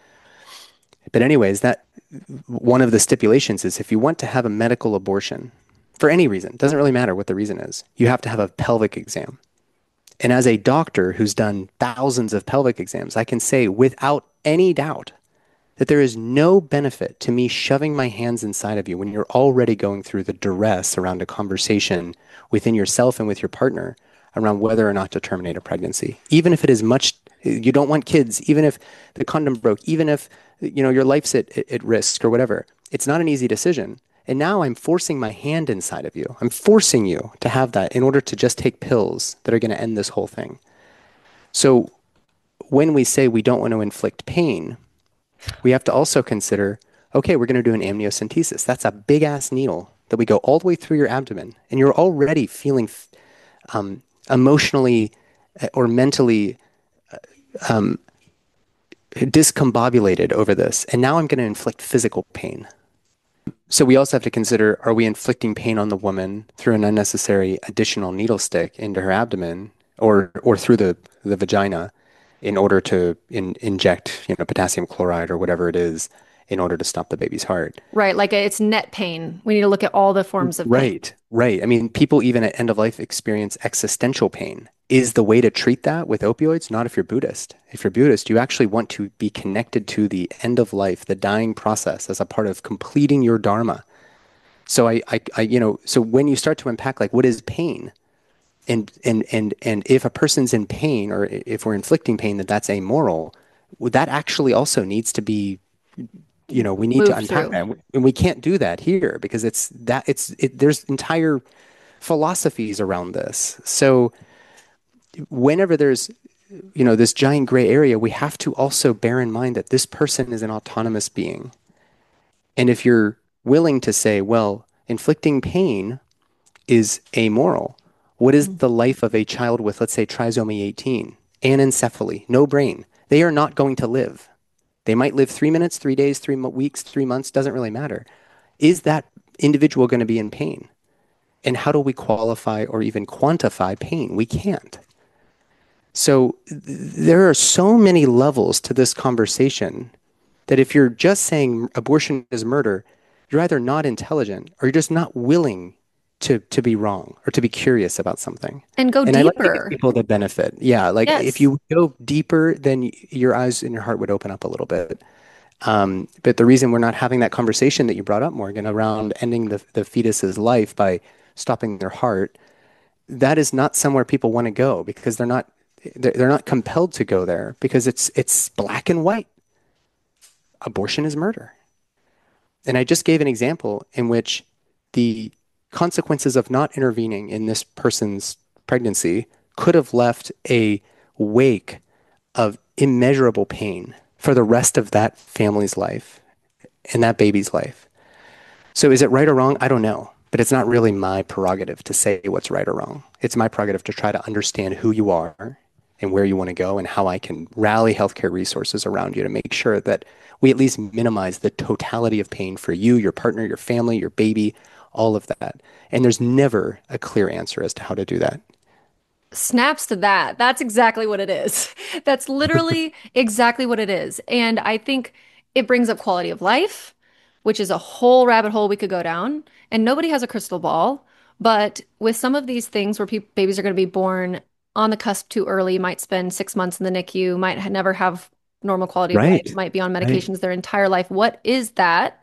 But anyways, that one of the stipulations is if you want to have a medical abortion for any reason, doesn't really matter what the reason is, you have to have a pelvic exam. And as a doctor who's done thousands of pelvic exams, I can say without any doubt that there is no benefit to me shoving my hands inside of you when you're already going through the duress around a conversation within yourself and with your partner around whether or not to terminate a pregnancy. Even if it is much, you don't want kids, even if the condom broke, even if your life's at risk or whatever, it's not an easy decision. And now I'm forcing my hand inside of you. I'm forcing you to have that in order to just take pills that are going to end this whole thing. So when we say we don't want to inflict pain, we have to also consider, okay, we're going to do an amniocentesis. That's a big ass needle that we go all the way through your abdomen, and you're already feeling emotionally or mentally discombobulated over this. And now I'm going to inflict physical pain. So we also have to consider, are we inflicting pain on the woman through an unnecessary additional needle stick into her abdomen? or through the vagina in order to inject, potassium chloride or whatever it is in order to stop the baby's heart. Right. Like it's net pain. We need to look at all the forms of pain. Right, right. I mean, people even at end of life experience existential pain. Is the way to treat that with opioids? Not if you're Buddhist. If you're Buddhist, you actually want to be connected to the end of life, the dying process as a part of completing your dharma. So so when you start to unpack like what is pain, and if a person's in pain or if we're inflicting pain, that's amoral, well, that actually also needs to be, we need to Move unpack through. that. And we can't do that here because there's entire philosophies around this. So whenever there's, this giant gray area, we have to also bear in mind that this person is an autonomous being. And if you're willing to say, well, inflicting pain is amoral, what is the life of a child with, let's say, trisomy 18, anencephaly, no brain? They are not going to live. They might live 3 minutes, 3 days, 3 weeks, 3 months, doesn't really matter. Is that individual going to be in pain? And how do we qualify or even quantify pain? We can't. So there are so many levels to this conversation that if you're just saying abortion is murder, you're either not intelligent or you're just not willing to be wrong or to be curious about something. And go And I like to give deeper. people the benefit. Yeah, like if Yes. you go deeper, then your eyes and your heart would open up a little bit. But the reason we're not having that conversation that you brought up, Morgan, around ending the fetus's life by stopping their heart, that is not somewhere people want to go because they're not compelled to go there because it's black and white. Abortion is murder. And I just gave an example in which the consequences of not intervening in this person's pregnancy could have left a wake of immeasurable pain for the rest of that family's life and that baby's life. So is it right or wrong? I don't know. But it's not really my prerogative to say what's right or wrong. It's my prerogative to try to understand who you are and where you want to go and how I can rally healthcare resources around you to make sure that we at least minimize the totality of pain for you, your partner, your family, your baby, all of that. And there's never a clear answer as to how to do that. Snaps to that. That's exactly what it is. That's literally exactly what it is. And I think it brings up quality of life, which is a whole rabbit hole we could go down. And nobody has a crystal ball. But with some of these things where babies are going to be born on the cusp too early, might spend 6 months in the NICU, might never have normal quality of life, Right. might be on Right. medications their entire life. What is that?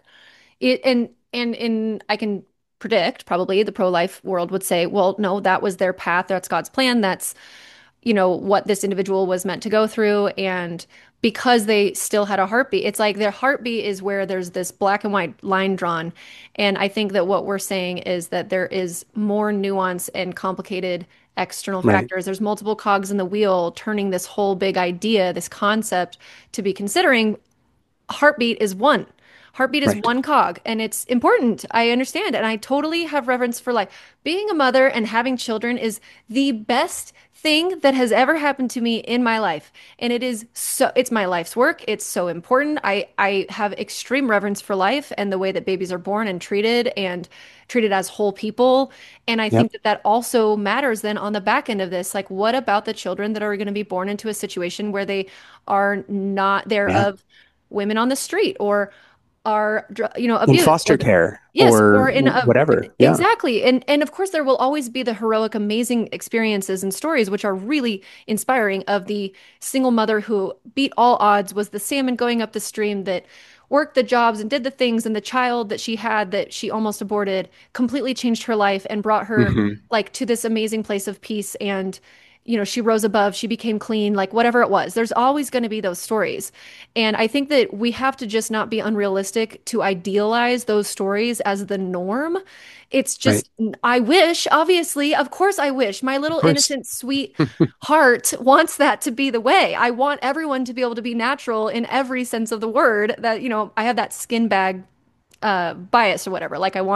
And I can predict probably the pro-life world would say, well, no, that was their path. That's God's plan. That's, what this individual was meant to go through. And because they still had a heartbeat, it's like their heartbeat is where there's this black and white line drawn. And I think that what we're saying is that there is more nuance and complicated external Right. factors. There's multiple cogs in the wheel turning this whole big idea, this concept to be considering. Heartbeat is one. Heartbeat is Right. one cog, and it's important. I understand, and I totally have reverence for life. Being a mother and having children is the best thing that has ever happened to me in my life. And it's my life's work. It's so important. I have extreme reverence for life and the way that babies are born and treated as whole people. And I Yep. think that that also matters then on the back end of this. Like, what about the children that are going to be born into a situation where they are not there Yeah. of women on the street or are In abused foster care yes or or in a whatever. Yeah. exactly and of course there will always be the heroic amazing experiences and stories which are really inspiring of the single mother who beat all odds, was the salmon going up the stream, that worked the jobs and did the things, and the child that she had that she almost aborted completely changed her life and brought her Hmm. like to this amazing place of peace. And she rose above, she became clean, like whatever it was. There's always going to be those stories. And I think that we have to just not be unrealistic to idealize those stories as the norm. It's Right. just, I wish, obviously, of course, I wish my Of little course. innocent, sweet heart wants that to be the way. I want everyone to be able to be natural in every sense of the word. That, I have that skin bag bias or whatever. Like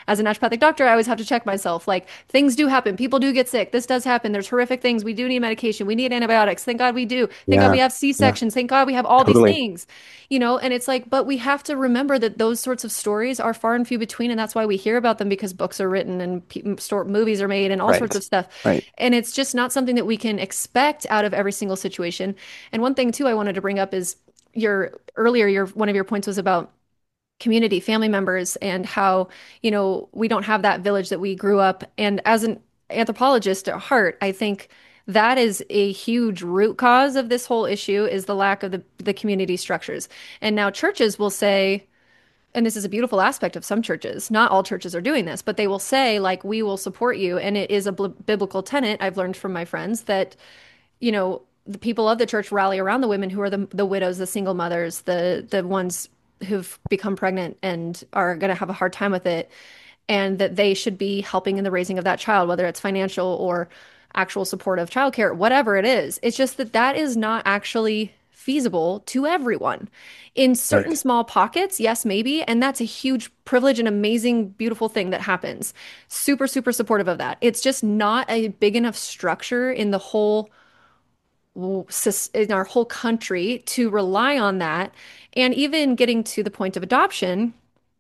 as a naturopathic doctor, I always have to check myself. Like things do happen. People do get sick. This does happen. There's horrific things. We do need medication. We need antibiotics. Thank God we do. Thank God we Yeah. have Yeah. C-sections. Thank God we have all these Totally. things, and it's like, but we have to remember that those sorts of stories are far and few between. And that's why we hear about them because books are written and movies are made and all sorts Right. of stuff. Right. And it's just not something that we can expect out of every single situation. And one thing too, I wanted to bring up is your one of your points was about community, family members, and how, we don't have that village that we grew up. And as an anthropologist at heart, I think that is a huge root cause of this whole issue is the lack of the community structures. And now churches will say, and this is a beautiful aspect of some churches, not all churches are doing this, but they will say, like, we will support you. And it is a biblical tenet I've learned from my friends that, the people of the church rally around the women who are the widows, the single mothers, the ones who've become pregnant and are going to have a hard time with it, and that they should be helping in the raising of that child, whether it's financial or actual support of childcare, whatever it is. It's just that that is not actually feasible to everyone. In certain Right. small pockets, yes, maybe, and that's a huge privilege and amazing, beautiful thing that happens. Super, super supportive of that. It's just not a big enough structure in the whole in our whole country to rely on that. And even getting to the point of adoption,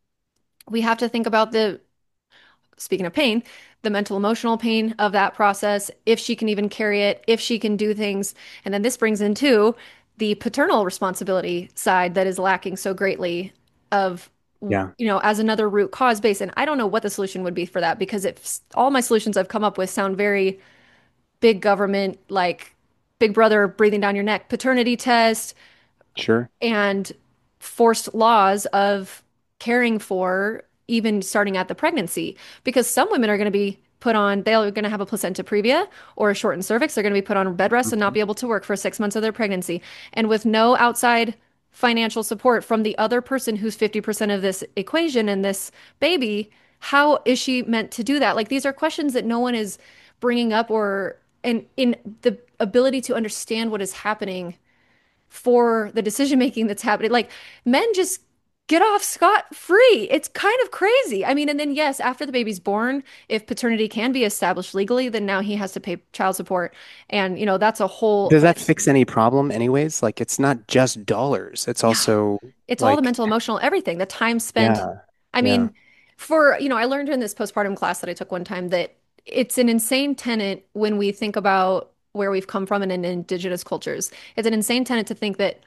we have to think about speaking of pain, the mental emotional pain of that process, if she can even carry it, if she can do things. And then this brings into the paternal responsibility side that is lacking so greatly of, Yeah. as another root cause base. And I don't know what the solution would be for that because if all my solutions I've come up with sound very big government, like Big Brother breathing down your neck, paternity test, Sure. and forced laws of caring for even starting at the pregnancy. Because some women are going to be they're going to have a placenta previa or a shortened cervix. They're going to be put on bed rest and not Mhm. be able to work for 6 months of their pregnancy. And with no outside financial support from the other person who's 50% of this equation and this baby, how is she meant to do that? Like these are questions that no one is bringing up or and in the ability to understand what is happening for the decision making that's happening. Like men just get off scot free. It's kind of crazy. I mean, and then yes, after the baby's born, if paternity can be established legally, then now he has to pay child support. And that's a whole, Does that fix any problem anyways? Like it's not just dollars. It's yeah, also it's all the like mental, emotional, everything, the time spent. yeah. I Yeah. mean, I learned in this postpartum class that I took one time that it's an insane tenet when we think about where we've come from in indigenous cultures. It's an insane tenet to think that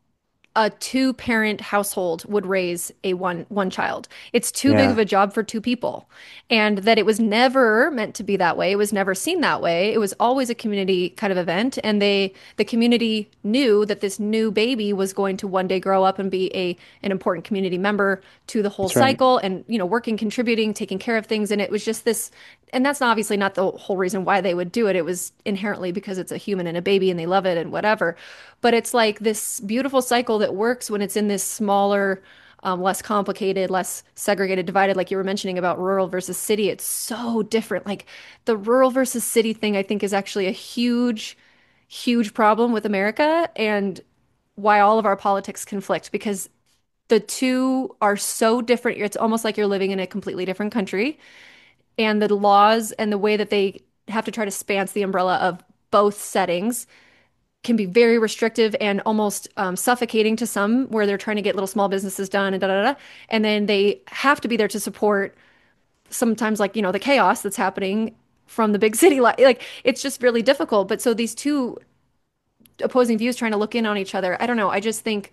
a two-parent household would raise a one child. It's too big of Yeah. a job for two people. And that it was never meant to be that way. It was never seen that way. It was always a community kind of event. And the community knew that this new baby was going to one day grow up and be an important community member to the whole That's right. cycle and, working, contributing, taking care of things. And it was just this, and that's obviously not the whole reason why they would do it. It was inherently because it's a human and a baby and they love it and whatever. But it's like this beautiful cycle that works when it's in this smaller, less complicated, less segregated, divided, like you were mentioning about rural versus city. It's so different. Like the rural versus city thing, I think is actually a huge, huge problem with America and why all of our politics conflict because the two are so different. It's almost like you're living in a completely different country. And the laws and the way that they have to try to span the umbrella of both settings can be very restrictive and almost suffocating to some where they're trying to get little small businesses done and da da da. And then they have to be there to support sometimes like, the chaos that's happening from the big city. Like it's just really difficult. But so these two opposing views trying to look in on each other, I don't know. I just think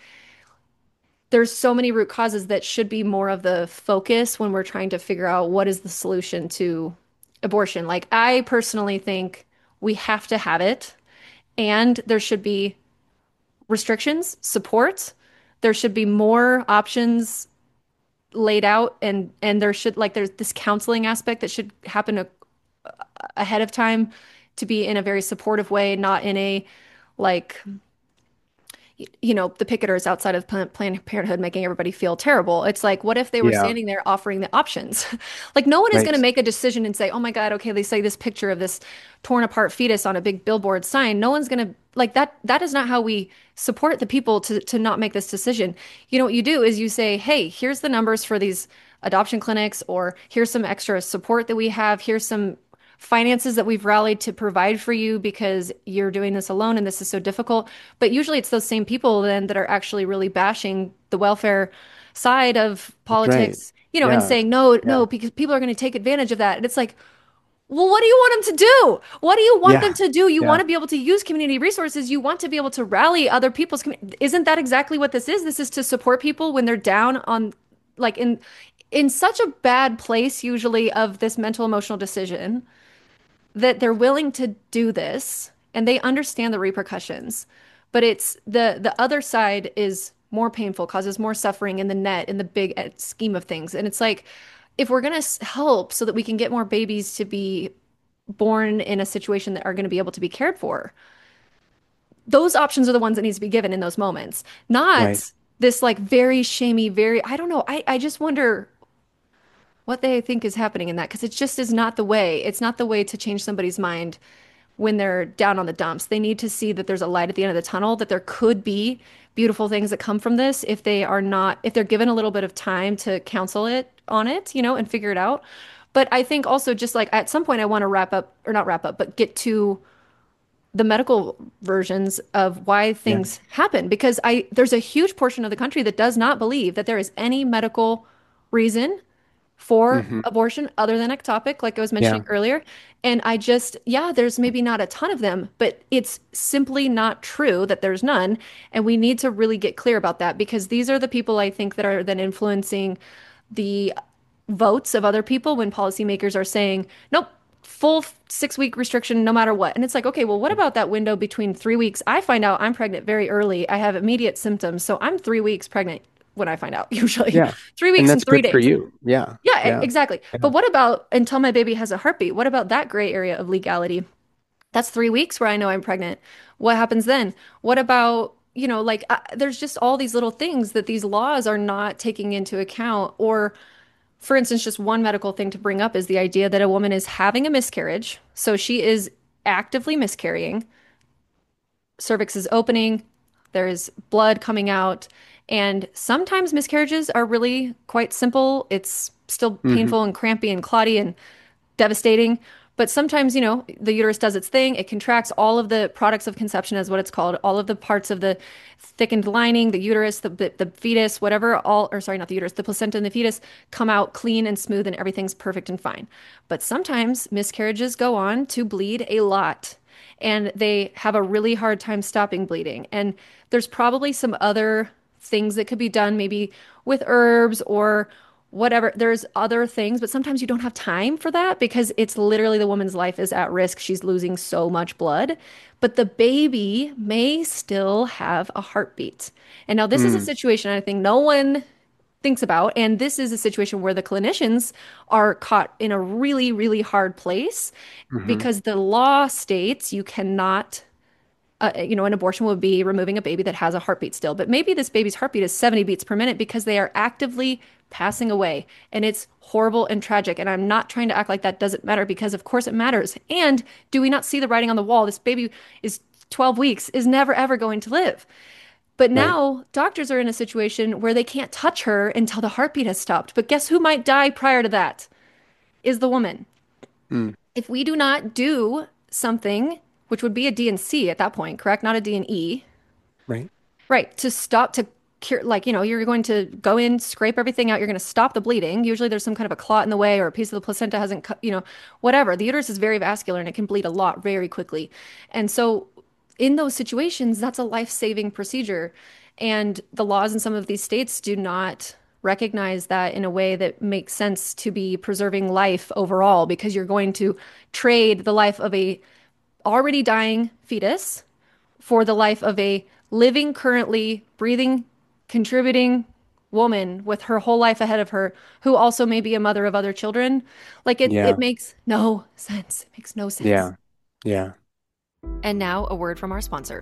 there's so many root causes that should be more of the focus when we're trying to figure out what is the solution to abortion. Like I personally think we have to have it and there should be restrictions, support. There should be more options laid out and there's this counseling aspect that should happen ahead of time to be in a very supportive way, not in a like the picketers outside of Planned Parenthood making everybody feel terrible. It's like, what if they were Yeah. standing there offering the options? Like, no one is going Right. to make a decision and say, oh my God, okay, they say this picture of this torn apart fetus on a big billboard sign. No one's going to like that. That is not how we support the people to not make this decision. What you do is you say, hey, here's the numbers for these adoption clinics, or here's some extra support that we have. Here's some finances that we've rallied to provide for you because you're doing this alone and this is so difficult. But usually it's those same people then that are actually really bashing the welfare side of politics, and saying, no, because people are going to take advantage of that. And it's like, well, what do you want them to do? What do you want them to do? You want to be able to use community resources. You want to be able to rally other people's Isn't that exactly what this is? This is to support people when they're down on, like, in such a bad place, usually, of this mental emotional decision, that they're willing to do this and they understand the repercussions. But it's the other side is more painful, causes more suffering in the net, in the big scheme of things. And it's like, if we're going to help so that we can get more babies to be born in a situation that are going to be able to be cared for, those options are the ones that needs to be given in those moments, not this like very shamey, I don't know. I just wonder what they think is happening in that, because it just is not the way. It's not the way to change somebody's mind when they're down on the dumps. They need to see that there's a light at the end of the tunnel, that there could be beautiful things that come from this if they're given a little bit of time to counsel it on it, and figure it out. But I think also, just like at some point I want to but get to the medical versions of why things happen, because there's a huge portion of the country that does not believe that there is any medical reason for abortion other than ectopic, like I was mentioning earlier. And there's maybe not a ton of them, but it's simply not true that there's none. And we need to really get clear about that, because these are the people, I think, that are then influencing the votes of other people when policymakers are saying, nope, full 6-week restriction no matter what. And it's like, okay, well, what about that window between 3 weeks? I find out I'm pregnant very early. I have immediate symptoms. So I'm 3 weeks pregnant when I find out, usually. 3 weeks and 3 days. For you. Yeah, exactly. Yeah. But what about until my baby has a heartbeat? What about that gray area of legality? That's 3 weeks where I know I'm pregnant. What happens then? What about, there's just all these little things that these laws are not taking into account. Or, for instance, just one medical thing to bring up is the idea that a woman is having a miscarriage. So she is actively miscarrying. Cervix is opening. There's blood coming out. And sometimes miscarriages are really quite simple. It's still painful and crampy and clotty and devastating. But sometimes, the uterus does its thing. It contracts. All of the products of conception is what it's called. All of the parts of the thickened lining, the uterus, the fetus, whatever, not the uterus, the placenta and the fetus come out clean and smooth and everything's perfect and fine. But sometimes miscarriages go on to bleed a lot. And they have a really hard time stopping bleeding. And there's probably some other things that could be done, maybe with herbs or whatever. There's other things, but sometimes you don't have time for that because it's literally the woman's life is at risk. She's losing so much blood, but the baby may still have a heartbeat. And now this is a situation I think no one thinks about. And this is a situation where the clinicians are caught in a really, really hard place because the law states you cannot an abortion would be removing a baby that has a heartbeat still. But maybe this baby's heartbeat is 70 beats per minute because they are actively passing away. And it's horrible and tragic. And I'm not trying to act like that doesn't matter, because of course it matters. And do we not see the writing on the wall? This baby is 12 weeks, is never, ever going to live. But now doctors are in a situation where they can't touch her until the heartbeat has stopped. But guess who might die prior to that? Is the woman. If we do not do something, which would be a D and C at that point, correct? Not a D and E. Right. To stop, to cure, you're going to go in, scrape everything out. You're going to stop the bleeding. Usually there's some kind of a clot in the way or a piece of the placenta hasn't, whatever. The uterus is very vascular and it can bleed a lot very quickly. And so in those situations, that's a life-saving procedure. And the laws in some of these states do not recognize that in a way that makes sense to be preserving life overall, because you're going to trade the life of a already dying fetus for the life of a living, currently breathing, contributing woman with her whole life ahead of her, who also may be a mother of other children. It makes no sense. It makes no sense. Yeah. And now a word from our sponsor.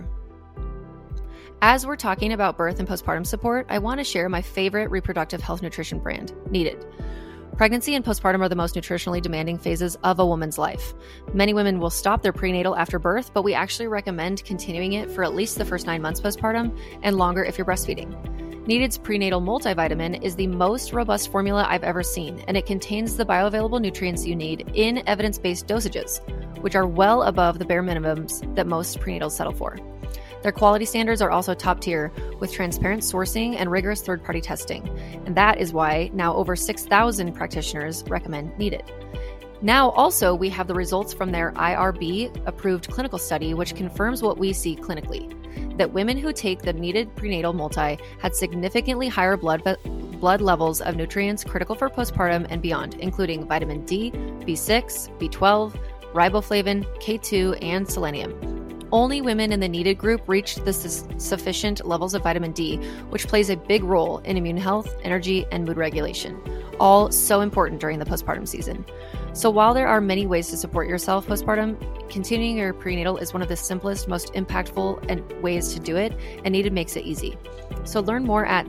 As we're talking about birth and postpartum support, I want to share my favorite reproductive health nutrition brand, Needed. Pregnancy and postpartum are the most nutritionally demanding phases of a woman's life. Many women will stop their prenatal after birth, but we actually recommend continuing it for at least the first 9 months postpartum and longer if you're breastfeeding. Needed's prenatal multivitamin is the most robust formula I've ever seen, and it contains the bioavailable nutrients you need in evidence-based dosages, which are well above the bare minimums that most prenatals settle for. Their quality standards are also top tier, with transparent sourcing and rigorous third-party testing, and that is why now over 6,000 practitioners recommend Needed. Now also we have the results from their IRB-approved clinical study, which confirms what we see clinically, that women who take the Needed prenatal multi had significantly higher blood levels of nutrients critical for postpartum and beyond, including vitamin D, B6, B12, riboflavin, K2, and selenium. Only women in the Needed group reached the sufficient levels of vitamin D, which plays a big role in immune health, energy, and mood regulation, all so important during the postpartum season. So while there are many ways to support yourself postpartum, continuing your prenatal is one of the simplest, most impactful ways to do it, and Needed makes it easy. So learn more at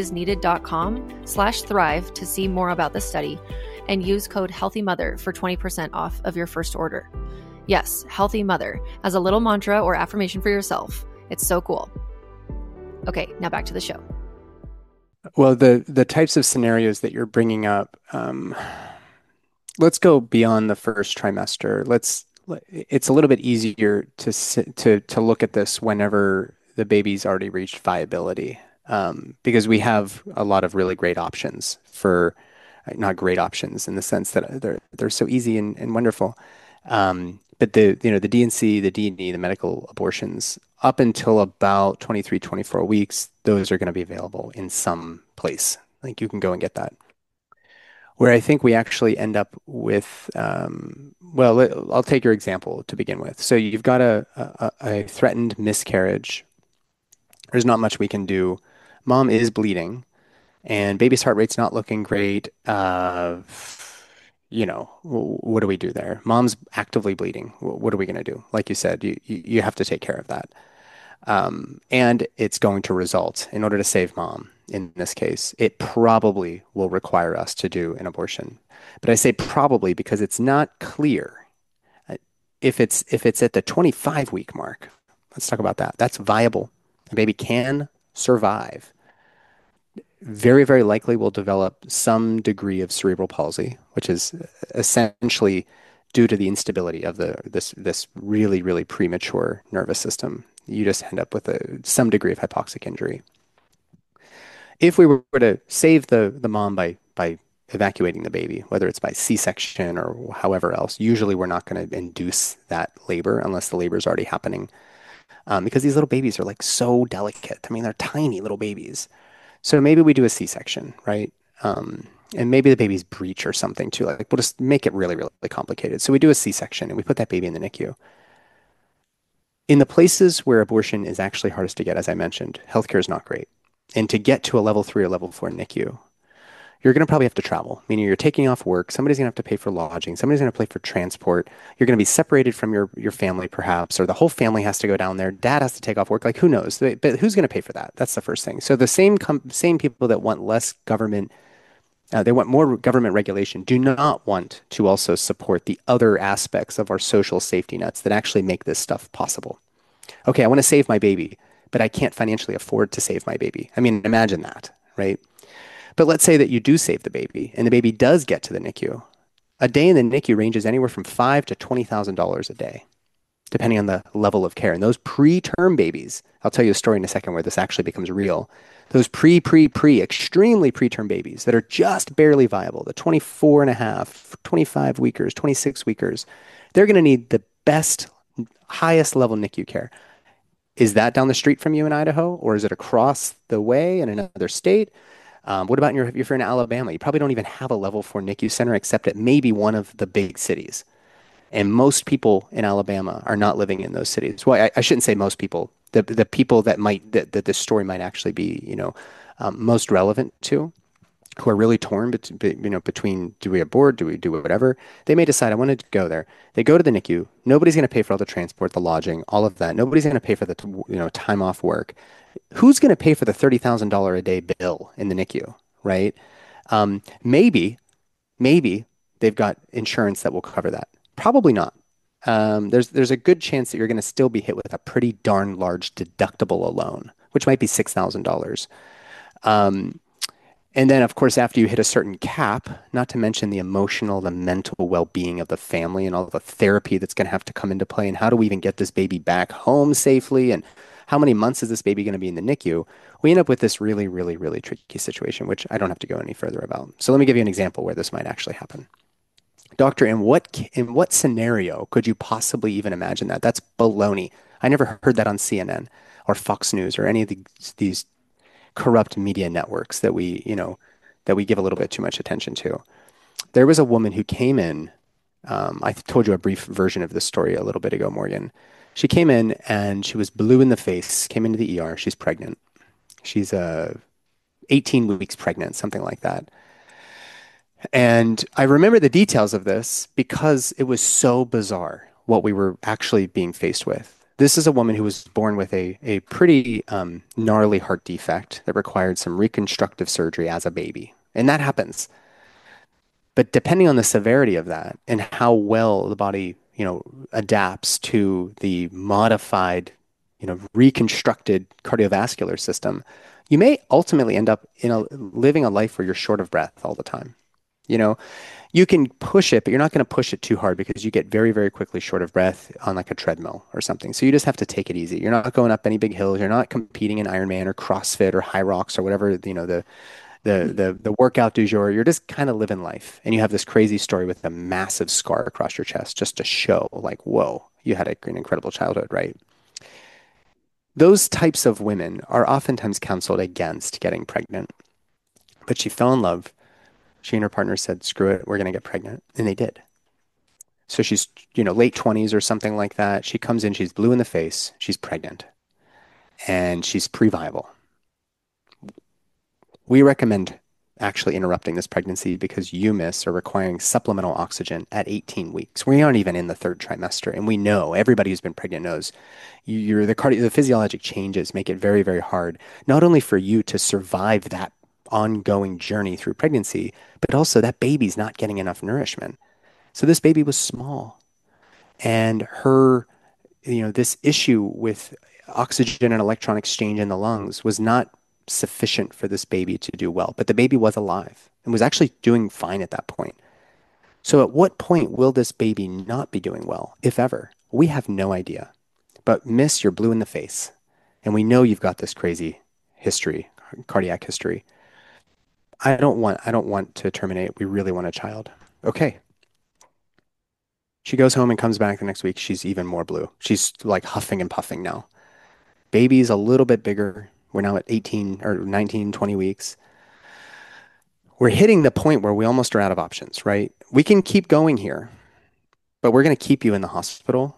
thisisneeded.com/thrive to see more about the study, and use code HEALTHYMOTHER for 20% off of your first order. Yes, Healthy Mother, as a little mantra or affirmation for yourself. It's so cool. Okay, now back to the show. Well, the types of scenarios that you're bringing up, let's go beyond the first trimester. It's a little bit easier to look at this whenever the baby's already reached viability, because we have a lot of really great options for, not great options in the sense that they're so easy and wonderful. But the D&C, the D&E, the medical abortions, up until about 23, 24 weeks, those are going to be available in some place. Like you can go and get that. Where I think we actually end up with, I'll take your example to begin with. So you've got a threatened miscarriage. There's not much we can do. Mom is bleeding, and baby's heart rate's not looking great. What do we do there? Mom's actively bleeding. What are we going to do? Like you said, you have to take care of that. And it's going to result, in order to save mom, in this case, it probably will require us to do an abortion. But I say probably because it's not clear. If it's at the 25-week mark, let's talk about that. That's viable. The baby can survive. Very, very likely will develop some degree of cerebral palsy, which is essentially due to the instability of this really, really premature nervous system. You just end up with some degree of hypoxic injury. If we were to save the mom by evacuating the baby, whether it's by C-section or however else, usually we're not going to induce that labor unless the labor is already happening, because these little babies are like so delicate. I mean, they're tiny little babies. So maybe we do a C-section, right? And maybe the baby's breech or something too. Like we'll just make it really, really complicated. So we do a C-section and we put that baby in the NICU. In the places where abortion is actually hardest to get, as I mentioned, healthcare is not great. And to get to a level 3 or level 4 NICU, you're going to probably have to travel, meaning you're taking off work. Somebody's going to have to pay for lodging. Somebody's going to pay for transport. You're going to be separated from your family, perhaps, or the whole family has to go down there. Dad has to take off work. Like, who knows? But who's going to pay for that? That's the first thing. So the same people that want less government, they want more government regulation, do not want to also support the other aspects of our social safety nets that actually make this stuff possible. Okay, I want to save my baby, but I can't financially afford to save my baby. I mean, imagine that, right? But let's say that you do save the baby and the baby does get to the NICU. A day in the NICU ranges anywhere from $5,000 to $20,000 a day, depending on the level of care. And those preterm babies, I'll tell you a story in a second where this actually becomes real. Those extremely preterm babies that are just barely viable, the 24 and a half, 25 weekers, 26 weekers, they're going to need the best, highest level NICU care. Is that down the street from you in Idaho, or is it across the way in another state? What about if you're in Alabama? You probably don't even have a level 4 NICU center except at maybe one of the big cities. And most people in Alabama are not living in those cities. Well, I shouldn't say most people. The people that this story might actually be, most relevant to, who are really torn between do we abort, do we do whatever, they may decide, I want to go there. They go to the NICU. Nobody's going to pay for all the transport, the lodging, all of that. Nobody's going to pay for the time off work. Who's going to pay for the $30,000 a day bill in the NICU, right? Maybe they've got insurance that will cover that. Probably not. There's a good chance that you're going to still be hit with a pretty darn large deductible alone, which might be $6,000. Um, and then, of course, after you hit a certain cap, not to mention the emotional, the mental well-being of the family and all the therapy that's going to have to come into play. And how do we even get this baby back home safely? And how many months is this baby going to be in the NICU? We end up with this really, really, really tricky situation, which I don't have to go any further about. So let me give you an example where this might actually happen. Doctor, in what scenario could you possibly even imagine that? That's baloney. I never heard that on CNN or Fox News or any of these corrupt media networks that we give a little bit too much attention to. There was a woman who came in. I told you a brief version of this story a little bit ago, Morgan. She came in and she was blue in the face, came into the ER. She's pregnant. She's 18 weeks pregnant, something like that. And I remember the details of this because it was so bizarre what we were actually being faced with. This is a woman who was born with a pretty gnarly heart defect that required some reconstructive surgery as a baby. And that happens. But depending on the severity of that and how well the body, adapts to the modified, reconstructed cardiovascular system, you may ultimately end up living a life where you're short of breath all the time. You know, you can push it, but you're not going to push it too hard because you get very, very quickly short of breath on like a treadmill or something. So you just have to take it easy. You're not going up any big hills. You're not competing in Ironman or CrossFit or High Rocks or whatever, the workout du jour. You're just kind of living life. And you have this crazy story with a massive scar across your chest just to show like, whoa, you had an incredible childhood, right? Those types of women are oftentimes counseled against getting pregnant. But she fell in love. She and her partner said, screw it, we're going to get pregnant. And they did. So she's, late 20s or something like that. She comes in, she's blue in the face, she's pregnant, and she's pre-viable. We recommend actually interrupting this pregnancy because you miss are requiring supplemental oxygen at 18 weeks. We aren't even in the third trimester. And we know, everybody who's been pregnant knows, the physiologic changes make it very, very hard, not only for you to survive that ongoing journey through pregnancy, but also that baby's not getting enough nourishment. So this baby was small, and this issue with oxygen and electron exchange in the lungs was not sufficient for this baby to do well. But the baby was alive and was actually doing fine at that point. So at what point will this baby not be doing well, if ever? We have no idea. But miss, you're blue in the face. And we know you've got this crazy history, cardiac history. I don't want to terminate. We really want a child. Okay. She goes home and comes back the next week. She's even more blue. She's like huffing and puffing now. Baby's a little bit bigger. We're now at 18 or 19, 20 weeks. We're hitting the point where we almost are out of options, right? We can keep going here, but we're going to keep you in the hospital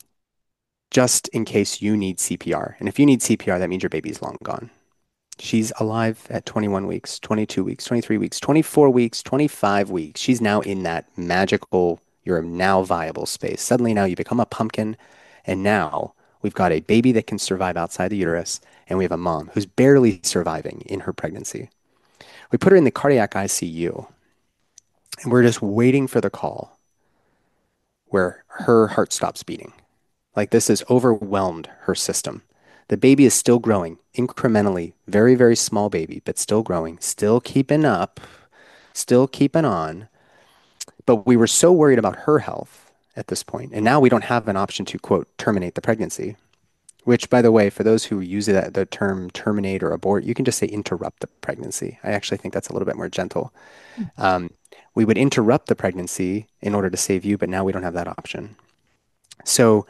just in case you need CPR. And if you need CPR, that means your baby's long gone. She's alive at 21 weeks, 22 weeks, 23 weeks, 24 weeks, 25 weeks. She's now in that magical, you're now viable space. Suddenly now you become a pumpkin, and now we've got a baby that can survive outside the uterus, and we have a mom who's barely surviving in her pregnancy. We put her in the cardiac ICU, and we're just waiting for the call where her heart stops beating. Like this has overwhelmed her system. The baby is still growing incrementally, very, very small baby, but still growing, still keeping up, still keeping on. But we were so worried about her health at this point, and now we don't have an option to, quote, terminate the pregnancy, which, by the way, for those who use the term terminate or abort, you can just say interrupt the pregnancy. I actually think that's a little bit more gentle. We would interrupt the pregnancy in order to save you, but now we don't have that option. So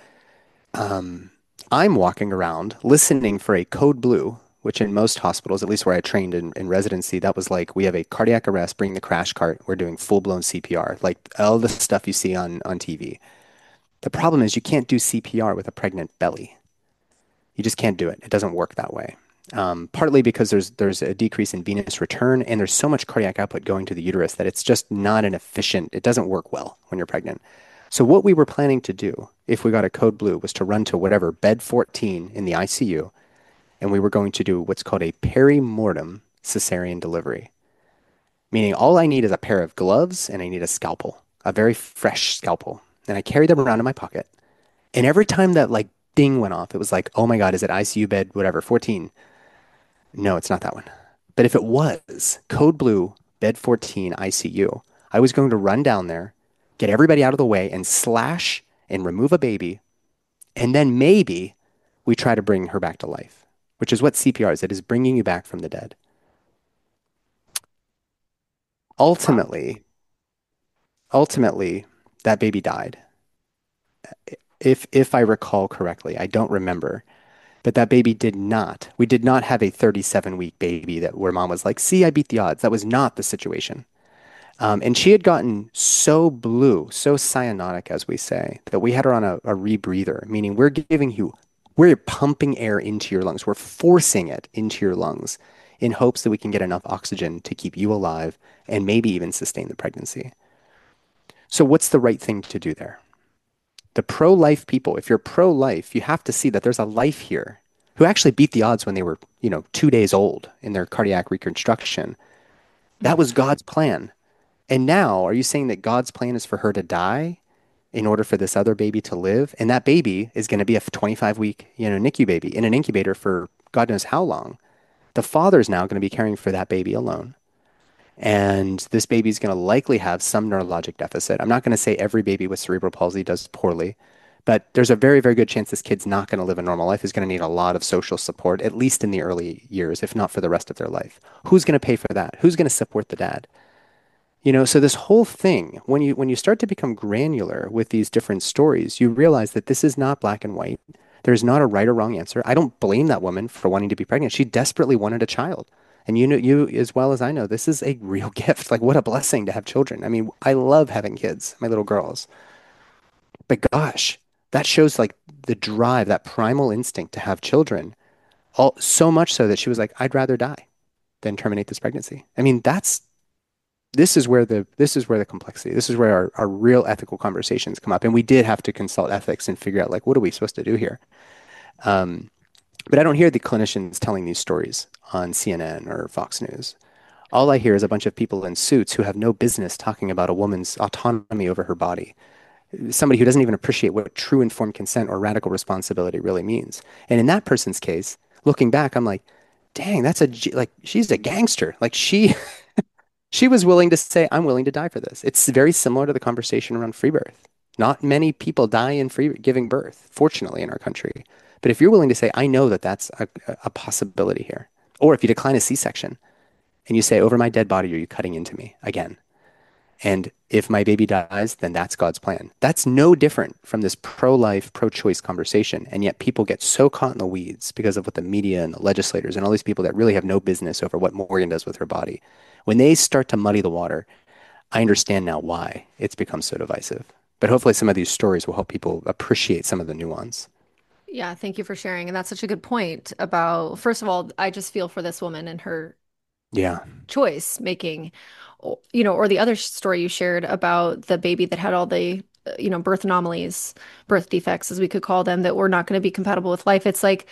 I'm walking around listening for a code blue, which in most hospitals, at least where I trained in residency, that was like, we have a cardiac arrest, bring the crash cart, we're doing full-blown CPR, like all the stuff you see on TV. The problem is you can't do CPR with a pregnant belly. You just can't do it. It doesn't work that way. Partly because there's a decrease in venous return, and there's so much cardiac output going to the uterus that it's just not an efficient, it doesn't work well when you're pregnant. So what we were planning to do, if we got a code blue, was to run to whatever, bed 14 in the ICU, and we were going to do what's called a perimortem cesarean delivery. Meaning all I need is a pair of gloves and I need a scalpel, a very fresh scalpel. And I carried them around in my pocket. And every time that like ding went off, it was like, oh my God, is it ICU bed, whatever, 14? No, it's not that one. But if it was code blue, bed 14, ICU, I was going to run down there, get everybody out of the way, and slash and remove a baby. And then maybe we try to bring her back to life, which is what CPR is. It is bringing you back from the dead. Ultimately, ultimately, that baby died. If I recall correctly, I don't remember. But that baby did not. We did not have a 37-week baby that where mom was like, "See, I beat the odds." That was not the situation. And she had gotten so blue, so cyanotic, as we say, that we had her on a rebreather, meaning we're pumping air into your lungs. We're forcing it into your lungs in hopes that we can get enough oxygen to keep you alive and maybe even sustain the pregnancy. So what's the right thing to do there? The pro-life people, if you're pro-life, you have to see that there's a life here who actually beat the odds when they were, 2 days old in their cardiac reconstruction. That was God's plan. And now, are you saying that God's plan is for her to die in order for this other baby to live? And that baby is going to be a 25-week, NICU baby in an incubator for God knows how long. The father's now going to be caring for that baby alone. And this baby is going to likely have some neurologic deficit. I'm not going to say every baby with cerebral palsy does poorly, but there's a very, very good chance this kid's not going to live a normal life, is going to need a lot of social support, at least in the early years, if not for the rest of their life. Who's going to pay for that? Who's going to support the dad? So this whole thing, when you start to become granular with these different stories, you realize that this is not black and white. There's not a right or wrong answer. I don't blame that woman for wanting to be pregnant. She desperately wanted a child. And you as well as I know, this is a real gift. Like, what a blessing to have children. I mean, I love having kids, my little girls. But gosh, that shows like the drive, that primal instinct to have children, all so much so that she was like, I'd rather die than terminate this pregnancy. I mean, this is where the complexity, this is where our real ethical conversations come up. And we did have to consult ethics and figure out like, what are we supposed to do here? But I don't hear the clinicians telling these stories on CNN or Fox News. All I hear is a bunch of people in suits who have no business talking about a woman's autonomy over her body. Somebody who doesn't even appreciate what true informed consent or radical responsibility really means. And in that person's case, looking back, I'm like, dang, like she's a gangster. Like she was willing to say, I'm willing to die for this. It's very similar to the conversation around free birth. Not many people die in free giving birth, fortunately, in our country. But if you're willing to say, I know that that's a possibility here, or if you decline a C-section and you say, over my dead body, are you cutting into me again? And if my baby dies, then that's God's plan. That's no different from this pro-life, pro-choice conversation. And yet people get so caught in the weeds because of what the media and the legislators and all these people that really have no business over what Morgan does with her body. When they start to muddy the water, I understand now why it's become so divisive. But hopefully some of these stories will help people appreciate some of the nuance. Yeah, thank you for sharing. And that's such a good point about, first of all, I just feel for this woman and her Yeah. choice making, or the other story you shared about the baby that had all the, birth anomalies, birth defects, as we could call them, that were not going to be compatible with life. It's like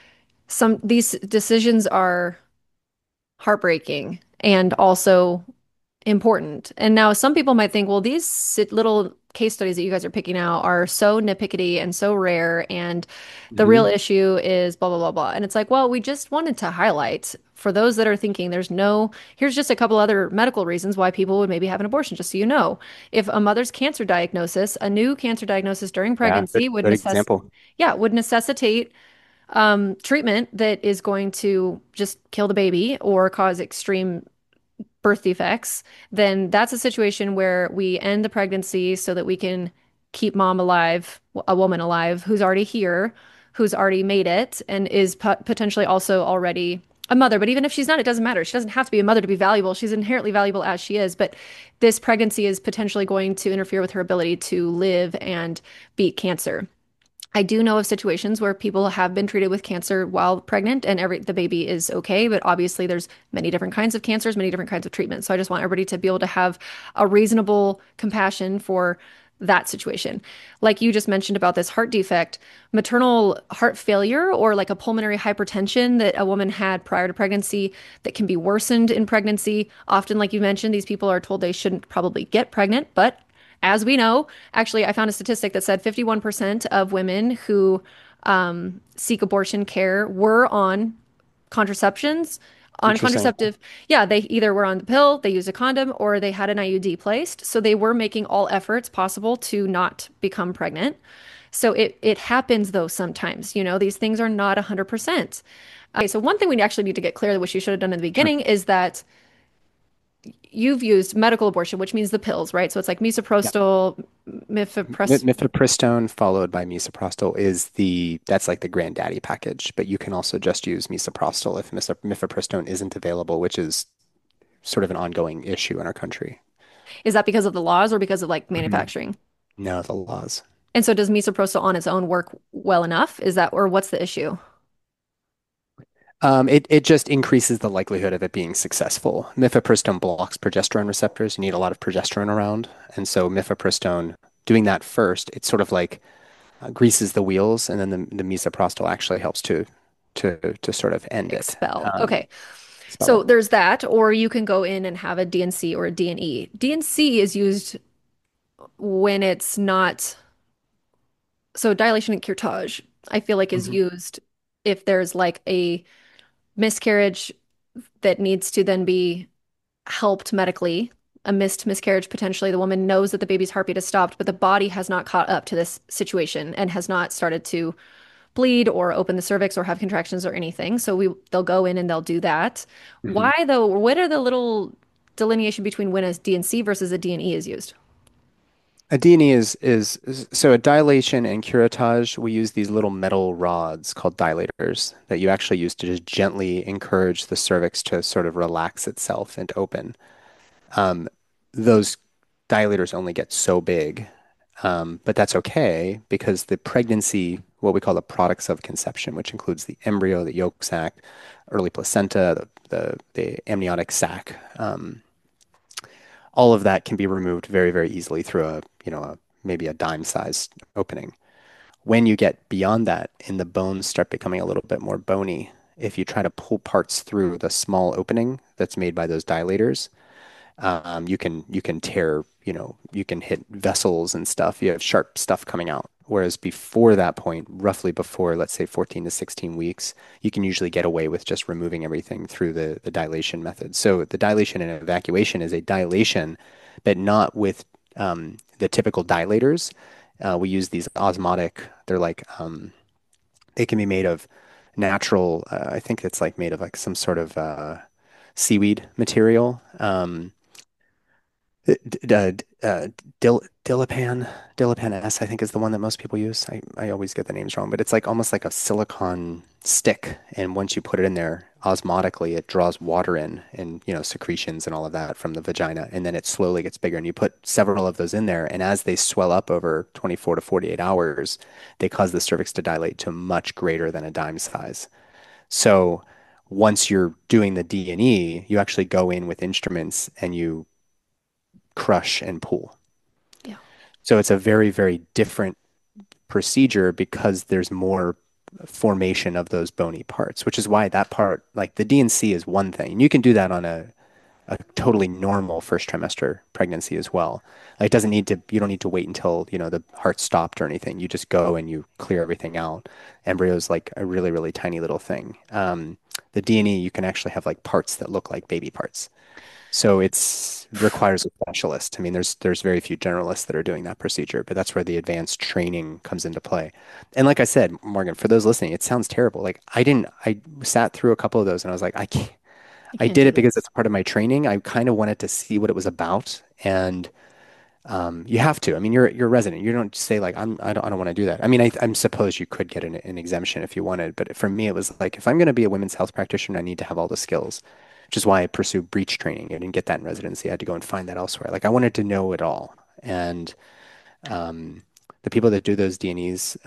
these decisions are heartbreaking and also important. And now some people might think, well, these little case studies that you guys are picking out are so nitpicky and so rare, and the real Hmm. issue is blah, blah, blah, blah. And it's like, well, we just wanted to highlight for those that are thinking here's just a couple other medical reasons why people would maybe have an abortion, just so you know. If a mother's cancer diagnosis, a new cancer diagnosis during Yeah. pregnancy would Good example. would necessitate treatment that is going to just kill the baby or cause extreme birth defects, then that's a situation where we end the pregnancy so that we can keep mom alive, a woman alive who's already here, who's already made it, and is potentially also already a mother. But even if she's not, it doesn't matter. She doesn't have to be a mother to be valuable. She's inherently valuable as she is. But this pregnancy is potentially going to interfere with her ability to live and beat cancer. I do know of situations where people have been treated with cancer while pregnant and the baby is okay, but obviously there's many different kinds of cancers, many different kinds of treatments. So I just want everybody to be able to have a reasonable compassion for that situation. Like you just mentioned about this heart defect, maternal heart failure or like a pulmonary hypertension that a woman had prior to pregnancy that can be worsened in pregnancy. Often, like you mentioned, these people are told they shouldn't probably get pregnant, but as we know, actually, I found a statistic that said 51% of women who seek abortion care were on contraceptions On Interesting. contraceptive, yeah, they either were on the pill, they used a condom, or they had an IUD placed. So they were making all efforts possible to not become pregnant. So it happens though sometimes, these things are not 100%. Okay, so one thing we actually need to get clear, which you should have done in the Sure. beginning, is that you've used medical abortion, which means the pills, right? So it's like Yeah. misoprostol, mifeprest. Mifepristone followed by misoprostol is that's like the granddaddy package, but you can also just use misoprostol if mifepristone isn't available, which is sort of an ongoing issue in our country. Is that because of the laws or because of like Mhm. manufacturing? No, the laws. And so does misoprostol on its own work well enough? Is that, or what's the issue? It just increases the likelihood of it being successful. Mifepristone blocks progesterone receptors. You need a lot of progesterone around, and so mifepristone doing that first, it sort of like greases the wheels, and then the misoprostol actually helps to sort of end it, Expel. Okay. expel So it. there's that, or you can go in and have a DNC or a DNE. DNC is used when it's not, so dilation and curettage, I feel like is Mhm. used if there's like a miscarriage that needs to then be helped medically, a missed miscarriage potentially. The woman knows that the baby's heartbeat has stopped, but the body has not caught up to this situation and has not started to bleed or open the cervix or have contractions or anything. So they'll go in and they'll do that. Mhm. Why though? What are the little delineation between when a DNC versus a DNE is used? A D&E so a dilation and curettage, we use these little metal rods called dilators that you actually use to just gently encourage the cervix to sort of relax itself and open. Um, those dilators only get so big, but that's okay because the pregnancy, what we call the products of conception, which includes the embryo, the yolk sac, early placenta, the amniotic sac, all of that can be removed very, very easily through maybe a dime-sized opening. When you get beyond that and the bones start becoming a little bit more bony, if you try to pull parts through the small opening that's made by those dilators, you can tear, you can hit vessels and stuff. You have sharp stuff coming out. Whereas before that point, roughly before, let's say 14 to 16 weeks, you can usually get away with just removing everything through the dilation method. So the dilation and evacuation is a dilation, but not with the typical dilators. We use these osmotic, they're like, they can be made of natural, I think it's like made of like some sort of seaweed material. Dilapan, Dilapan S, I think is the one that most people use. I always get the names wrong, but it's like almost like a silicon stick. And once you put it in there, osmotically, it draws water in and, secretions and all of that from the vagina. And then it slowly gets bigger. And you put several of those in there. And as they swell up over 24 to 48 hours, they cause the cervix to dilate to much greater than a dime size. So once you're doing the D&E, you actually go in with instruments and you crush and pull. Yeah. So it's a very, very different procedure because there's more formation of those bony parts, which is why that part, like the DNC is one thing. And you can do that on a totally normal first trimester pregnancy as well. Like it doesn't need to, you don't need to wait until, the heart stopped or anything. You just go and you clear everything out. Embryo is like a really, really tiny little thing. The D&E, you can actually have like parts that look like baby parts. So it's requires a specialist. I mean, there's very few generalists that are doing that procedure, but that's where the advanced training comes into play. And like I said, Morgan, for those listening, it sounds terrible. Like I sat through a couple of those and I was like, I can't, I I can't did do it because this. it's part of my training. I kind of wanted to see what it was about. And you have to. I mean, you're a resident. You don't say like I don't want to do that. I mean, I'm suppose you could get an exemption if you wanted, but for me, it was like if I'm going to be a women's health practitioner, I need to have all the skills, which is why I pursued breech training. I didn't get that in residency. I had to go and find that elsewhere. Like I wanted to know it all, and um, the people that do those D&Es,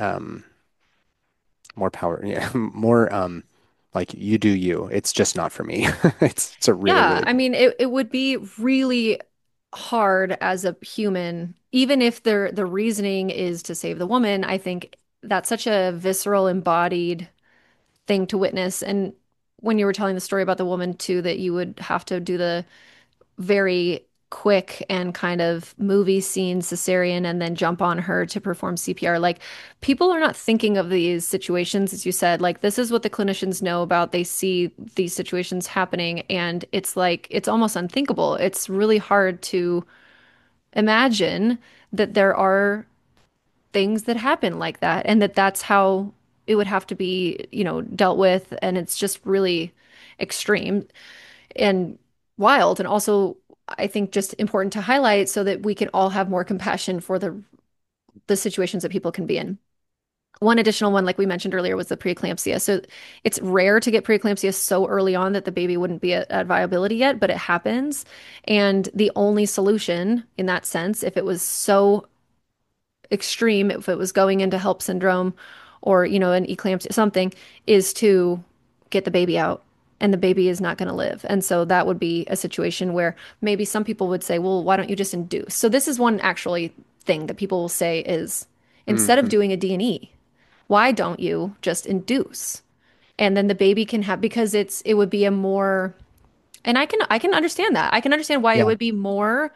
more power, yeah, more like you do you. It's just not for me. It's a really Yeah, really I cool. mean, it would be really hard as a human, even if the reasoning is to save the woman. I think that's such a visceral, embodied thing to witness. And when you were telling the story about the woman too, that you would have to do the very quick and kind of movie scene cesarean and then jump on her to perform CPR. Like people are not thinking of these situations, as you said, like this is what the clinicians know about. They see these situations happening and it's like it's almost unthinkable. It's really hard to imagine that there are things that happen like that and that that's how it would have to be, dealt with. And it's just really extreme and wild. And also, I think just important to highlight so that we can all have more compassion for the situations that people can be in. One additional one, like we mentioned earlier, was the preeclampsia. So it's rare to get preeclampsia so early on that the baby wouldn't be at viability yet, but it happens. And the only solution in that sense, if it was so extreme, if it was going into HELLP syndrome or, an eclampsia, something, is to get the baby out and the baby is not going to live. And so that would be a situation where maybe some people would say, well, why don't you just induce? So this is one actually thing that people will say is instead of Hmm. doing a D&E, why don't you just induce? And then the baby can have, because it would be a more, and I can understand that. I can understand why it Yeah. would be more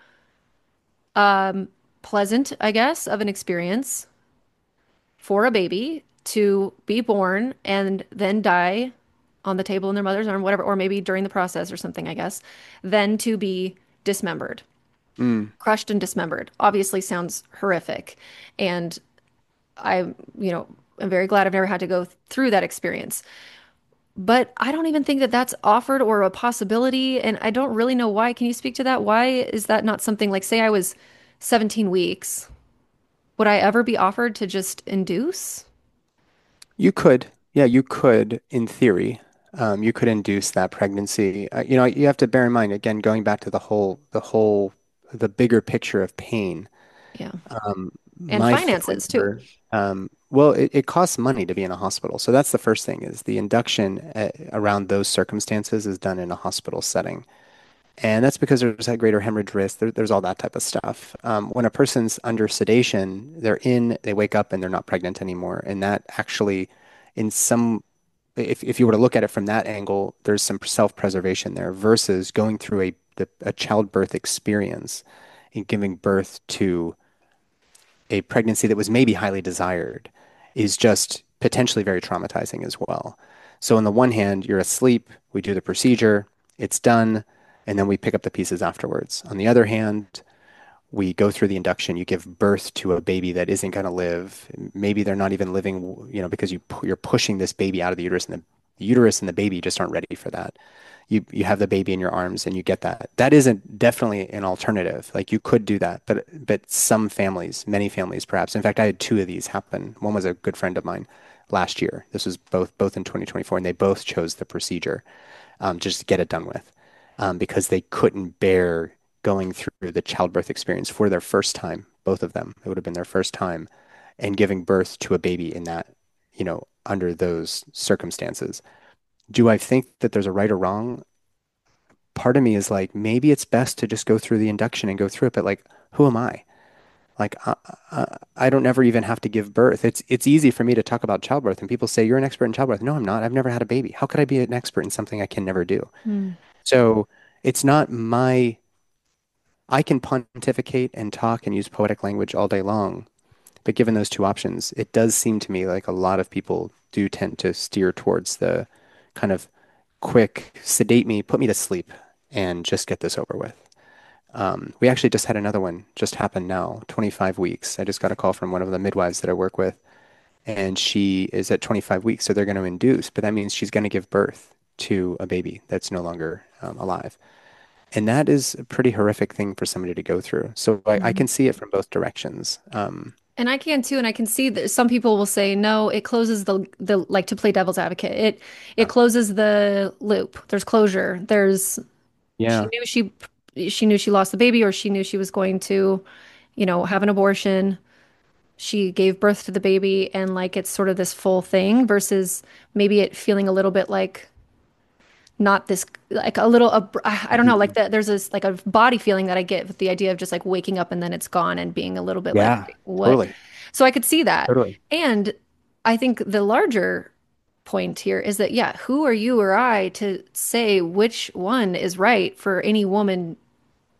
pleasant, I guess, of an experience for a baby to be born and then die on the table in their mother's arm, whatever, or maybe during the process or something, I guess, than to be dismembered, Mm. crushed and dismembered. Obviously sounds horrific. And I, am very glad I've never had to go through that experience. But I don't even think that that's offered or a possibility. And I don't really know why. Can you speak to that? Why is that not something like, say I was 17 weeks, would I ever be offered to just induce? You could, yeah, you could, in theory, you could induce that pregnancy. You have to bear in mind, again, going back to the bigger picture of pain. Yeah. Um, And my family finances too. member, well, it costs money to be in a hospital. So that's the first thing is the induction around those circumstances is done in a hospital setting. And that's because there's a greater hemorrhage risk. There's all that type of stuff. When a person's under sedation, they wake up and they're not pregnant anymore. And that actually, in some, if you were to look at it from that angle, there's some self-preservation there versus going through a childbirth experience and giving birth to a pregnancy that was maybe highly desired is just potentially very traumatizing as well. So on the one hand, you're asleep, we do the procedure, it's done, and then we pick up the pieces afterwards. On the other hand, we go through the induction, you give birth to a baby that isn't going to live. Maybe they're not even living, because you're pushing this baby out of the uterus and the uterus and the baby just aren't ready for that. You have the baby in your arms and you get that. That isn't definitely an alternative. Like you could do that, but some families, many families perhaps. In fact, I had two of these happen. One was a good friend of mine last year. This was both in 2024, and they both chose the procedure just to get it done with because they couldn't bear going through the childbirth experience for their first time. Both of them, it would have been their first time, and giving birth to a baby in that, under those circumstances. Do I think that there's a right or wrong? Part of me is like, maybe it's best to just go through the induction and go through it, but like, who am I? Like, I don't ever even have to give birth. It's easy for me to talk about childbirth, and people say, you're an expert in childbirth. No, I'm not. I've never had a baby. How could I be an expert in something I can never do? Hmm. So it's not I can pontificate and talk and use poetic language all day long, but given those two options, it does seem to me like a lot of people do tend to steer towards the kind of quick, sedate me, put me to sleep, and just get this over with. We actually just had another one just happen now, 25 weeks. I just got a call from one of the midwives that I work with, and she is at 25 weeks, so they're going to induce, but that means she's going to give birth to a baby that's no longer alive. And that is a pretty horrific thing for somebody to go through. So I Mhm. can see it from both directions. And I can too, and I can see that some people will say, no, it closes the like to play devil's advocate. It closes the loop. There's closure. There's she Yeah. knew she knew she lost the baby, or she knew she was going to, have an abortion. She gave birth to the baby, and like it's sort of this full thing versus maybe it feeling a little bit like not this like a little I don't know, like Mhm. that there's this like a body feeling that I get with the idea of just like waking up and then it's gone and being a little bit like Yeah, what. totally. So I could see that. Totally. And I think the larger point here is that, yeah, who are you or I to say which one is right for any woman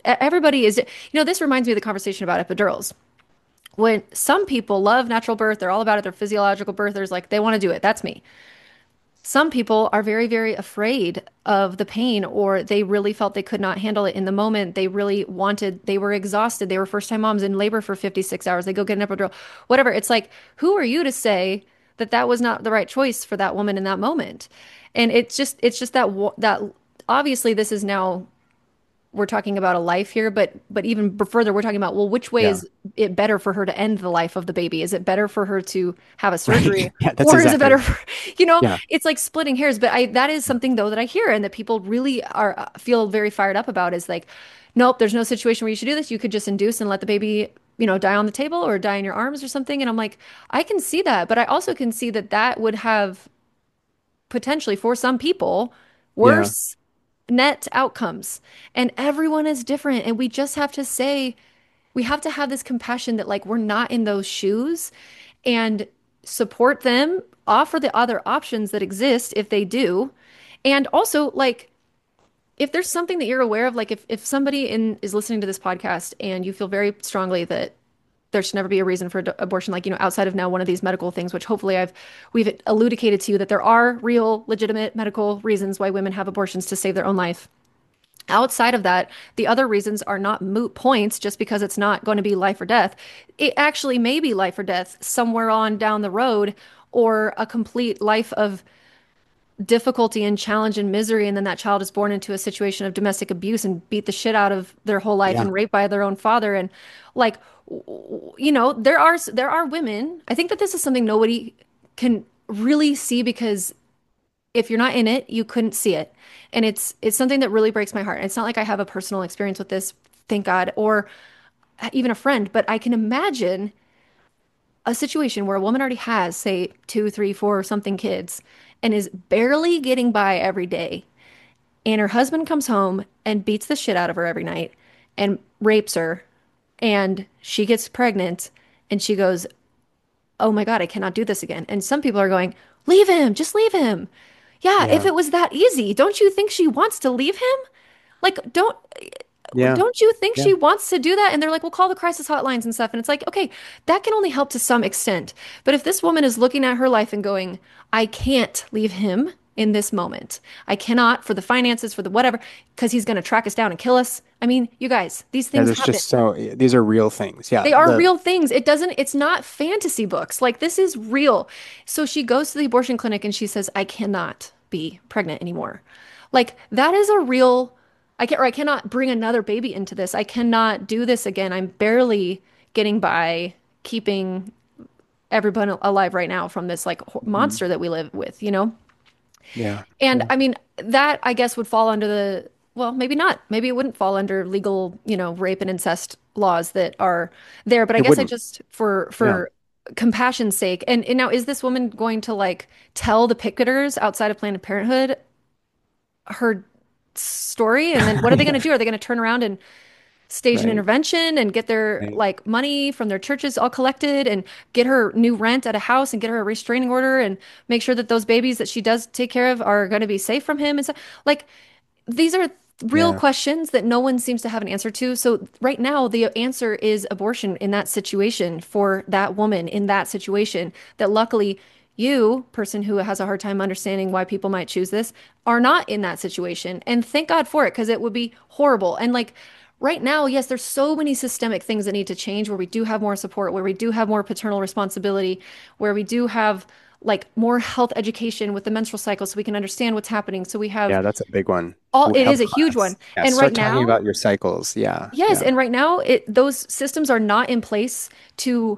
everybody is, this reminds me of the conversation about epidurals. When some people love natural birth, they're all about it, they're physiological birthers, like they want to do it. That's me. Some people are very, very afraid of the pain, or they really felt they could not handle it in the moment. They really wanted, they were exhausted. They were first time moms in labor for 56 hours. They go get an epidural, whatever. It's like, who are you to say that that was not the right choice for that woman in that moment? And it's just that obviously this is now we're talking about a life here, but even further, we're talking about, well, which way Yeah. is it better for her to end the life of the baby? Is it better for her to have a Right. surgery, Yeah, that's or is it exactly better right. for, Yeah. it's like splitting hairs. But I that is something though that I hear and that people really are feel very fired up about is like, nope, there's no situation where you should do this. You could just induce and let the baby, die on the table or die in your arms or something. And I'm like, I can see that, but I also can see that that would have potentially for some people Yeah. worse net outcomes. And everyone is different. And we just have to say, we have to have this compassion that, like, we're not in those shoes and support them, offer the other options that exist if they do. And also, like, if there's something that you're aware of, like if somebody is listening to this podcast and you feel very strongly that there should never be a reason for abortion, like, outside of now one of these medical things, which hopefully we've elucidated to you that there are real, legitimate medical reasons why women have abortions to save their own life. Outside of that, the other reasons are not moot points just because it's not going to be life or death. It actually may be life or death somewhere on down the road, or a complete life of difficulty and challenge and misery, and then that child is born into a situation of domestic abuse and beat the shit out of their whole life Yeah. and raped by their own father. And like, there are women. I think that this is something nobody can really see, because if you're not in it, you couldn't see it. And it's something that really breaks my heart. It's not like I have a personal experience with this, thank God, or even a friend, but I can imagine a situation where a woman already has, say, two, three, four something kids and is barely getting by every day. And her husband comes home and beats the shit out of her every night and rapes her. And she gets pregnant and she goes, oh my God, I cannot do this again. And some people are going, leave him, just leave him. Yeah, if Yeah. it was that easy, don't you think she wants to leave him? Like, Yeah. don't you think Yeah. she wants to do that? And they're like, well, call the crisis hotlines and stuff. And it's like, okay, that can only help to some extent. But if this woman is looking at her life and going, I can't leave him in this moment. I cannot, for the finances, for the whatever, because he's going to track us down and kill us. I mean, you guys, these Yeah. things There's happen. just so these are real things. Yeah. They are real things. It's not fantasy books. Like, this is real. So she goes to the abortion clinic and she says, I cannot be pregnant anymore. Like, that is a real, I cannot bring another baby into this. I cannot do this again. I'm barely getting by keeping everyone alive right now from this, like, Mhm. monster that we live with? Yeah. And Yeah. I mean, that I guess would fall under well, maybe not. Maybe it wouldn't fall under legal, rape and incest laws that are there. But I It guess I wouldn't. just, for Yeah. compassion's sake, and now is this woman going to, like, tell the picketers outside of Planned Parenthood her story? And then what are they going to Yeah. do? Are they going to turn around and stage an Right. intervention and get their, Right. like, money from their churches all collected and get her new rent at a house and get her a restraining order and make sure that those babies that she does take care of are going to be safe from him and so, like, these are real Yeah. questions that no one seems to have an answer to. So right now, the answer is abortion in that situation, for that woman in that situation, that luckily you, person who has a hard time understanding why people might choose this, are not in that situation. And thank God for it, because it would be horrible. And, like, right now, yes, there's so many systemic things that need to change, where we do have more support, where we do have more paternal responsibility, where we do have, like, more health education with the menstrual cycle so we can understand what's happening. So we have Yeah. That's a big one. it Health is a huge one. class. Yeah. And right Start talking now, about your cycles. Yeah. yes, Yeah. and right now those systems are not in place to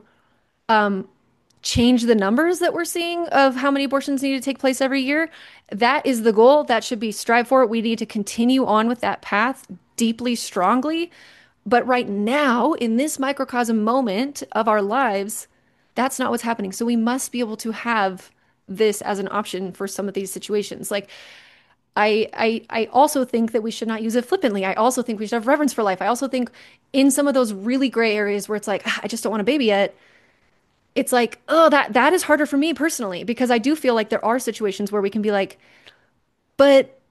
change the numbers that we're seeing of how many abortions need to take place every year. That is the goal. That should be strive for. We need to continue on with that path deeply, strongly. But right now, in this microcosm moment of our lives, that's not what's happening. So we must be able to have this as an option for some of these situations. Like, I also think that we should not use it flippantly. I also think we should have reverence for life. I also think in some of those really gray areas where it's like, "Ah, I just don't want a baby yet," it's like, oh, that is harder for me personally, because I do feel like there are situations where we can be like, but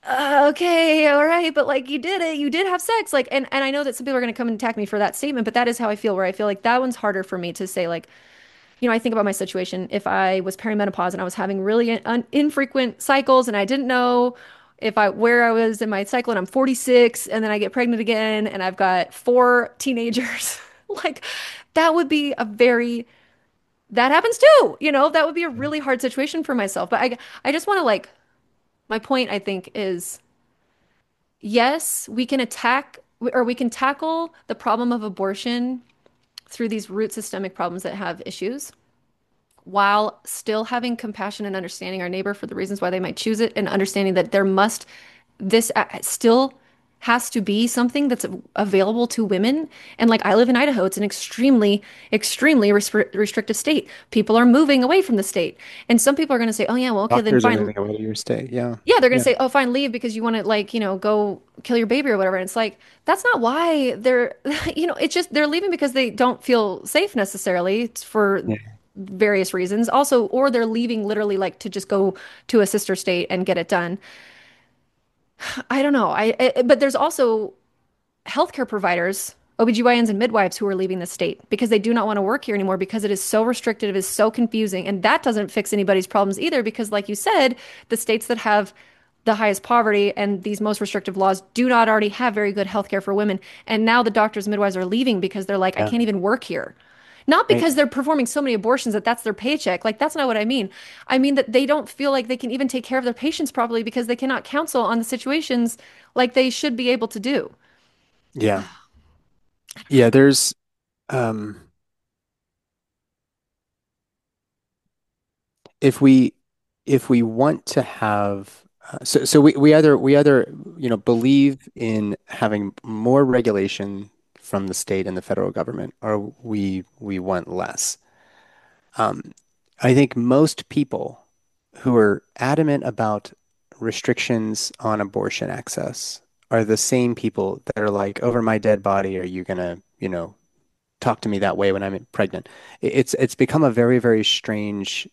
okay, all right, but like you did it, you did have sex, like, and I know that some people are going to come and attack me for that statement, but that is how I feel, where I feel like that one's harder for me to say, like, I think about my situation. If I was perimenopause and I was having really infrequent cycles and I didn't know if I where I was in my cycle and I'm 46 and then I get pregnant again and I've got four teenagers, like that would be a very that happens too, that would be a really hard situation for myself. But I just want to like my point I think is yes, we can attack or we can tackle the problem of abortion through these root systemic problems that have issues while still having compassion and understanding our neighbor for the reasons why they might choose it and understanding that this still has to be something that's available to women. And like I live in Idaho, it's an extremely restrictive state. People are moving away from the state. And some people are going to say, oh, yeah, well, okay, then Doctors are fine. moving away to your state. Yeah. Yeah, they're going to Yeah. say, oh, fine, leave because you want to like, go kill your baby or whatever. And it's like, that's not why they're, it's just they're leaving because they don't feel safe necessarily. It's for Yeah. various reasons. Also, or they're leaving literally like to just go to a sister state and get it done. I don't know. But there's also healthcare providers, OBGYNs and midwives who are leaving the state because they do not want to work here anymore because it is so restrictive, it is so confusing. And that doesn't fix anybody's problems either because, like you said, the states that have the highest poverty and these most restrictive laws do not already have very good healthcare for women. And now the doctors and midwives are leaving because they're like, I Yeah. can't even work here. Not Right. because they're performing so many abortions that that's their paycheck. Like, that's not what I mean. I mean that they don't feel like they can even take care of their patients properly because they cannot counsel on the situations like they should be able to do. Yeah. Yeah. Um, if we, if we want to have, we either, believe in having more regulation from the state and the federal government, or we want less. Um, I think most people who are adamant about restrictions on abortion access are the same people that are like, over my dead body, are you gonna, talk to me that way when I'm pregnant? It's become a very, very strange.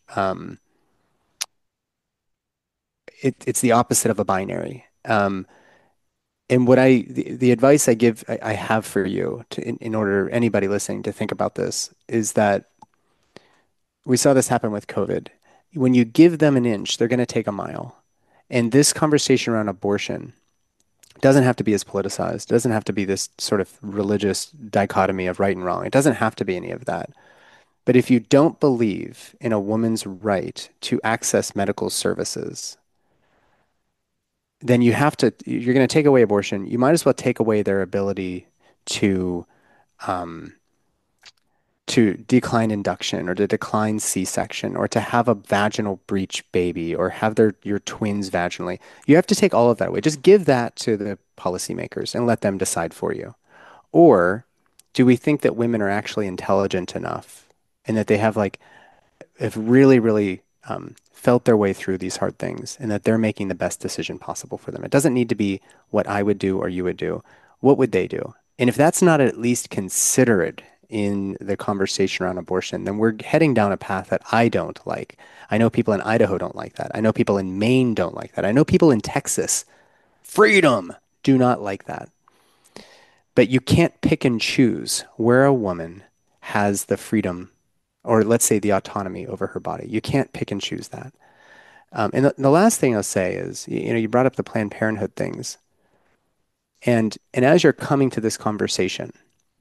It's the opposite of a binary. And the advice I have for you in order anybody listening to think about this is that we saw this happen with COVID. When you give them an inch, they're going to take a mile. And this conversation around abortion doesn't have to be as politicized. It doesn't have to be this sort of religious dichotomy of right and wrong. It doesn't have to be any of that. But if you don't believe in a woman's right to access medical services, then you're going to take away abortion. You might as well take away their ability to um, to decline induction or to decline C-section or to have a vaginal breech baby or have your twins vaginally. You have to take all of that away. Just give that to the policymakers and let them decide for you. Or do we think that women are actually intelligent enough and that they have really, really felt their way through these hard things and that they're making the best decision possible for them? It doesn't need to be what I would do or you would do. What would they do? And if that's not at least considered in the conversation around abortion, then we're heading down a path that I don't like. I know people in Idaho don't like that. I know people in Maine don't like that. I know people in Texas, freedom, do not like that. But you can't pick and choose where a woman has the freedom or let's say the autonomy over her body. You can't pick and choose that. And the last thing I'll say is, you brought up the Planned Parenthood things. And as you're coming to this conversation,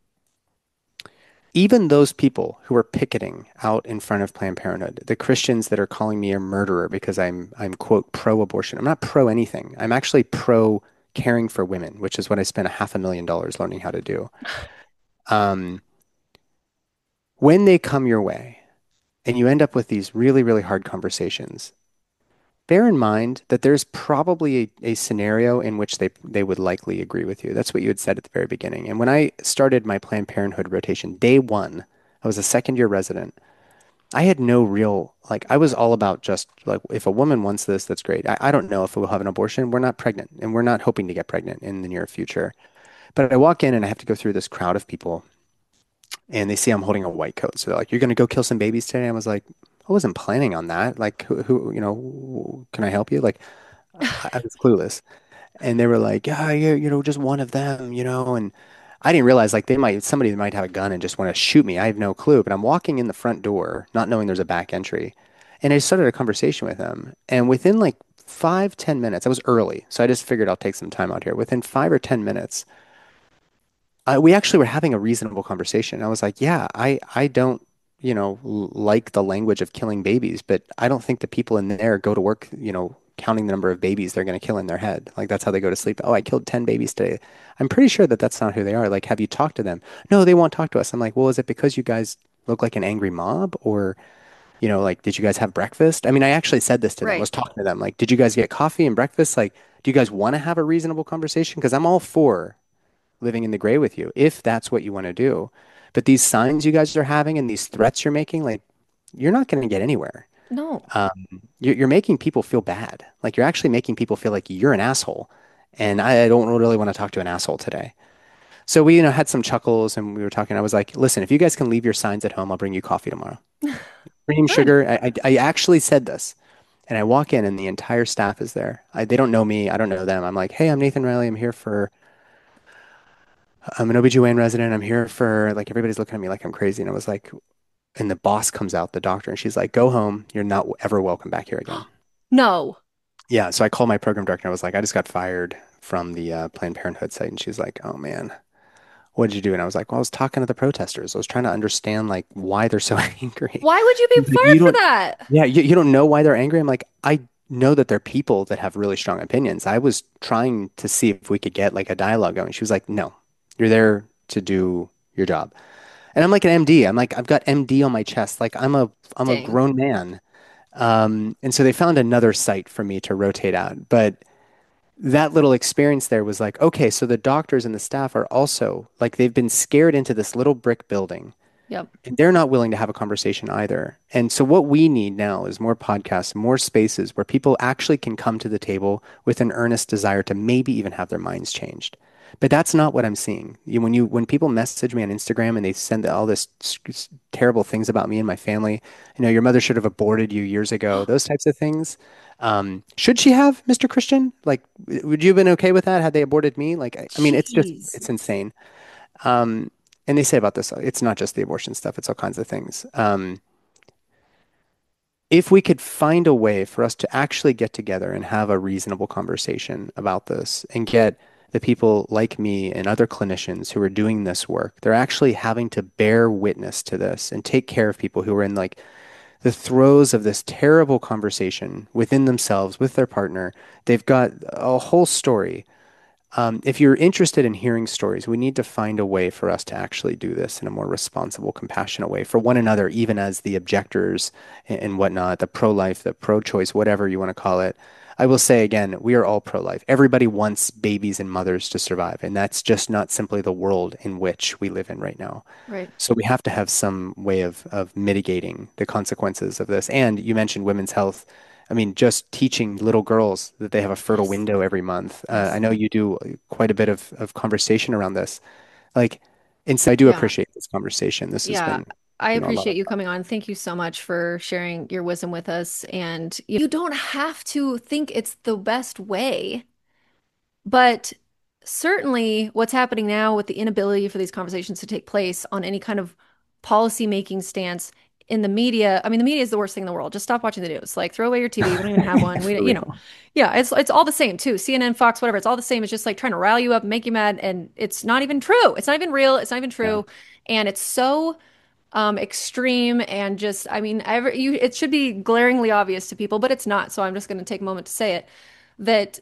even those people who are picketing out in front of Planned Parenthood, the Christians that are calling me a murderer because I'm quote pro-abortion. I'm not pro anything. I'm actually pro caring for women, which is what I spent $500,000 learning how to do. Um, when they come your way and you end up with these really, really hard conversations, bear in mind that there's probably a scenario in which they would likely agree with you. That's what you had said at the very beginning. And when I started my Planned Parenthood rotation, day one, I was a second year resident. I had no real, like, I was all about just like, if a woman wants this, that's great. I don't know if we'll have an abortion. We're not pregnant and we're not hoping to get pregnant in the near future. But I walk in and I have to go through this crowd of people and they see I'm holding a white coat. So they're like, "You're going to go kill some babies today?" I was like, "I wasn't planning on that. Like, who, can I help you?" Like, I was clueless. And they were like, yeah, just one of them, and I didn't realize like somebody might have a gun and just want to shoot me. I have no clue, but I'm walking in the front door, not knowing there's a back entry. And I started a conversation with them. And within like 5, 10 minutes, I was early. So I just figured I'll take some time out here. Within 5 or 10 minutes, we actually were having a reasonable conversation. I was like, yeah, I don't, like the language of killing babies, but I don't think the people in there go to work, counting the number of babies they're going to kill in their head. Like that's how they go to sleep. Oh, I killed 10 babies today. I'm pretty sure that that's not who they are. Like, have you talked to them? No, they won't talk to us. I'm like, well, is it because you guys look like an angry mob or, like, did you guys have breakfast? I mean, I actually said this to them. I Right. was talking to them. Like, did you guys get coffee and breakfast? Like, do you guys want to have a reasonable conversation? Because I'm all for living in the gray with you if that's what you want to do. But these signs you guys are having and these threats you're making, like, you're not going to get anywhere. No. You're making people feel bad. Like, you're actually making people feel like you're an asshole. And I don't really want to talk to an asshole today. So we, had some chuckles and we were talking. I was like, listen, if you guys can leave your signs at home, I'll bring you coffee tomorrow. Cream, Good. sugar. I actually said this. And I walk in and the entire staff is there. They don't know me. I don't know them. I'm like, hey, I'm Nathan Riley. I'm an OB/GYN resident. I'm here for like everybody's looking at me like I'm crazy. And I was like, and the boss comes out, the doctor, and she's like, go home. You're not ever welcome back here again. No. Yeah. So I called my program director. I was like, I just got fired from the Planned Parenthood site. And she's like, oh man, what did you do? And I was like, well, I was talking to the protesters. I was trying to understand like why they're so angry. Why would you be She's like, fired for that? yeah, you don't know why they're angry. I'm like, I know that they're people that have really strong opinions. I was trying to see if we could get like a dialogue going. She was like, no, you're there to do your job. And I'm like an MD. I'm like, I've got MD on my chest. Like I'm a Dang. grown man. And so they found another site for me to rotate at. But that little experience there was like, okay, so the doctors and the staff are also like they've been scared into this little brick building Yep. and they're not willing to have a conversation either. And so what we need now is more podcasts, more spaces where people actually can come to the table with an earnest desire to maybe even have their minds changed. But that's not what I'm seeing. When people message me on Instagram and they send all this terrible things about me and my family, your mother should have aborted you years ago, those types of things. Should she have, Mr. Christian? Like, would you have been okay with that had they aborted me? Like, I mean, Jeez. it's insane. Um, and they say about this, it's not just the abortion stuff, it's all kinds of things. If we could find a way for us to actually get together and have a reasonable conversation about this and get the people like me and other clinicians who are doing this work, they're actually having to bear witness to this and take care of people who are in like the throes of this terrible conversation within themselves, with their partner. They've got a whole story. If you're interested in hearing stories, we need to find a way for us to actually do this in a more responsible, compassionate way for one another, even as the objectors and whatnot, the pro-life, the pro-choice, whatever you want to call it. I will say again, we are all pro-life. Everybody wants babies and mothers to survive, and that's just not simply the world in which we live in right now. Right. So we have to have some way of mitigating the consequences of this. And you mentioned women's health. I mean, just teaching little girls that they have a fertile Yes. window every month. I Yes. know you do quite a bit of conversation around this. Like, and so I do Yeah. appreciate this conversation. This has Yeah. been, I a lot appreciate of you fun. coming on. Thank you so much for sharing your wisdom with us. And you don't have to think it's the best way. But certainly, what's happening now with the inability for these conversations to take place on any kind of policy making stance in the media, I mean, the media is the worst thing in the world. Just stop watching the news. Like, throw away your TV. We don't even have one. For real. Yeah, it's all the same too. CNN, Fox, whatever. It's all the same. It's just like trying to rile you up, make you mad, and it's not even true. It's not even real. It's not even Yeah. true, and it's so extreme and just, I mean, it should be glaringly obvious to people, but it's not. So I'm just going to take a moment to say it that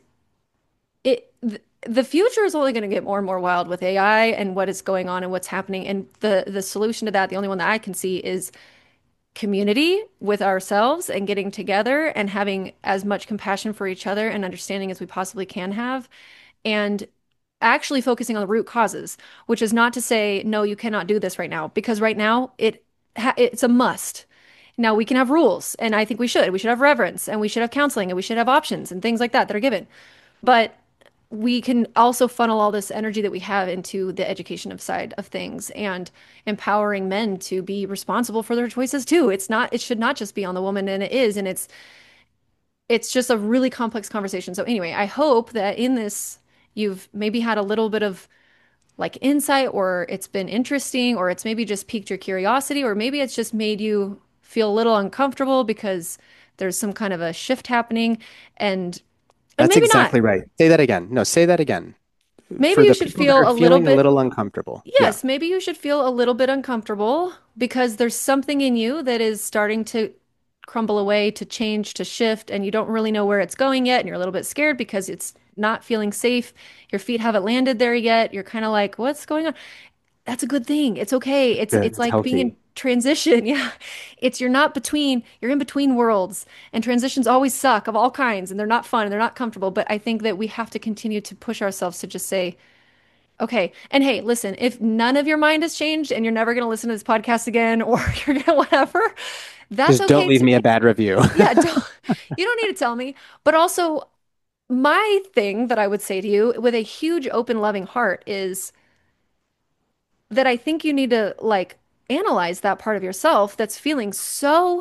the future is only going to get more and more wild with AI and what is going on and what's happening. And the solution to that, the only one that I can see is community with ourselves and getting together and having as much compassion for each other and understanding as we possibly can have. And actually focusing on the root causes, which is not to say, no, you cannot do this right now, because right now it's a must. Now we can have rules, and I think we should. We should have reverence, and we should have counseling, and we should have options and things like that that are given. But we can also funnel all this energy that we have into the education of side of things and empowering men to be responsible for their choices too. It should not just be on the woman, and it is, and it's just a really complex conversation. So anyway, I hope that in this, you've maybe had a little bit of like insight, or it's been interesting, or it's maybe just piqued your curiosity, or maybe it's just made you feel a little uncomfortable because there's some kind of a shift happening. And That's maybe exactly not. right. Say that again. No, say that again. Maybe For you the should people that feel are a little feeling a bit, little uncomfortable. Yeah. yes, maybe you should feel a little bit uncomfortable because there's something in you that is starting to crumble away, to change, to shift, and you don't really know where it's going yet. And you're a little bit scared because it's not feeling safe. Your feet haven't landed there yet. You're kind of like, what's going on? That's a good thing. It's okay. Good. It's It's like being in healthy. transition. Yeah. You're in between worlds, and transitions always suck of all kinds, and they're not fun and they're not comfortable. But I think that we have to continue to push ourselves to just say, okay. And hey, listen, if none of your mind has changed and you're never going to listen to this podcast again, or you're going to whatever, that's Just don't okay leave me a too. bad review. Yeah. You don't need to tell me. But also, my thing that I would say to you with a huge, open, loving heart is that I think you need to like analyze that part of yourself that's feeling so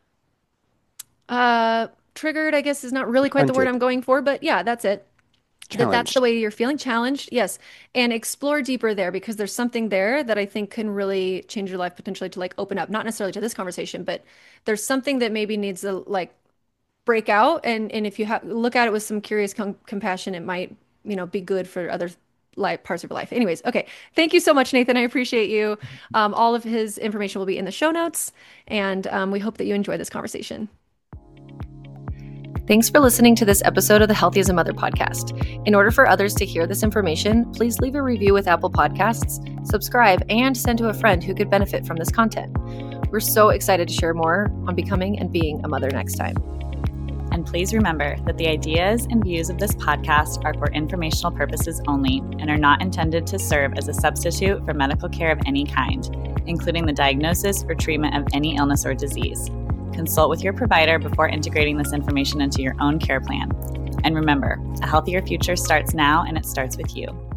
triggered, I guess is not really quite the word Confronted, I'm going for, but yeah, that's it. That's the challenged. way you're feeling challenged. Yes. And explore deeper there because there's something there that I think can really change your life potentially to like open up, not necessarily to this conversation, but there's something that maybe needs to like break out. And if you look at it with some curious compassion, it might, be good for other life parts of your life. Anyways, okay. Thank you so much, Nathan. I appreciate you. All of his information will be in the show notes, and we hope that you enjoy this conversation. Thanks for listening to this episode of the Healthy as a Mother podcast. In order for others to hear this information, please leave a review with Apple Podcasts, subscribe, and send to a friend who could benefit from this content. We're so excited to share more on becoming and being a mother next time. And please remember that the ideas and views of this podcast are for informational purposes only and are not intended to serve as a substitute for medical care of any kind, including the diagnosis or treatment of any illness or disease. Consult with your provider before integrating this information into your own care plan. And remember, a healthier future starts now, and it starts with you.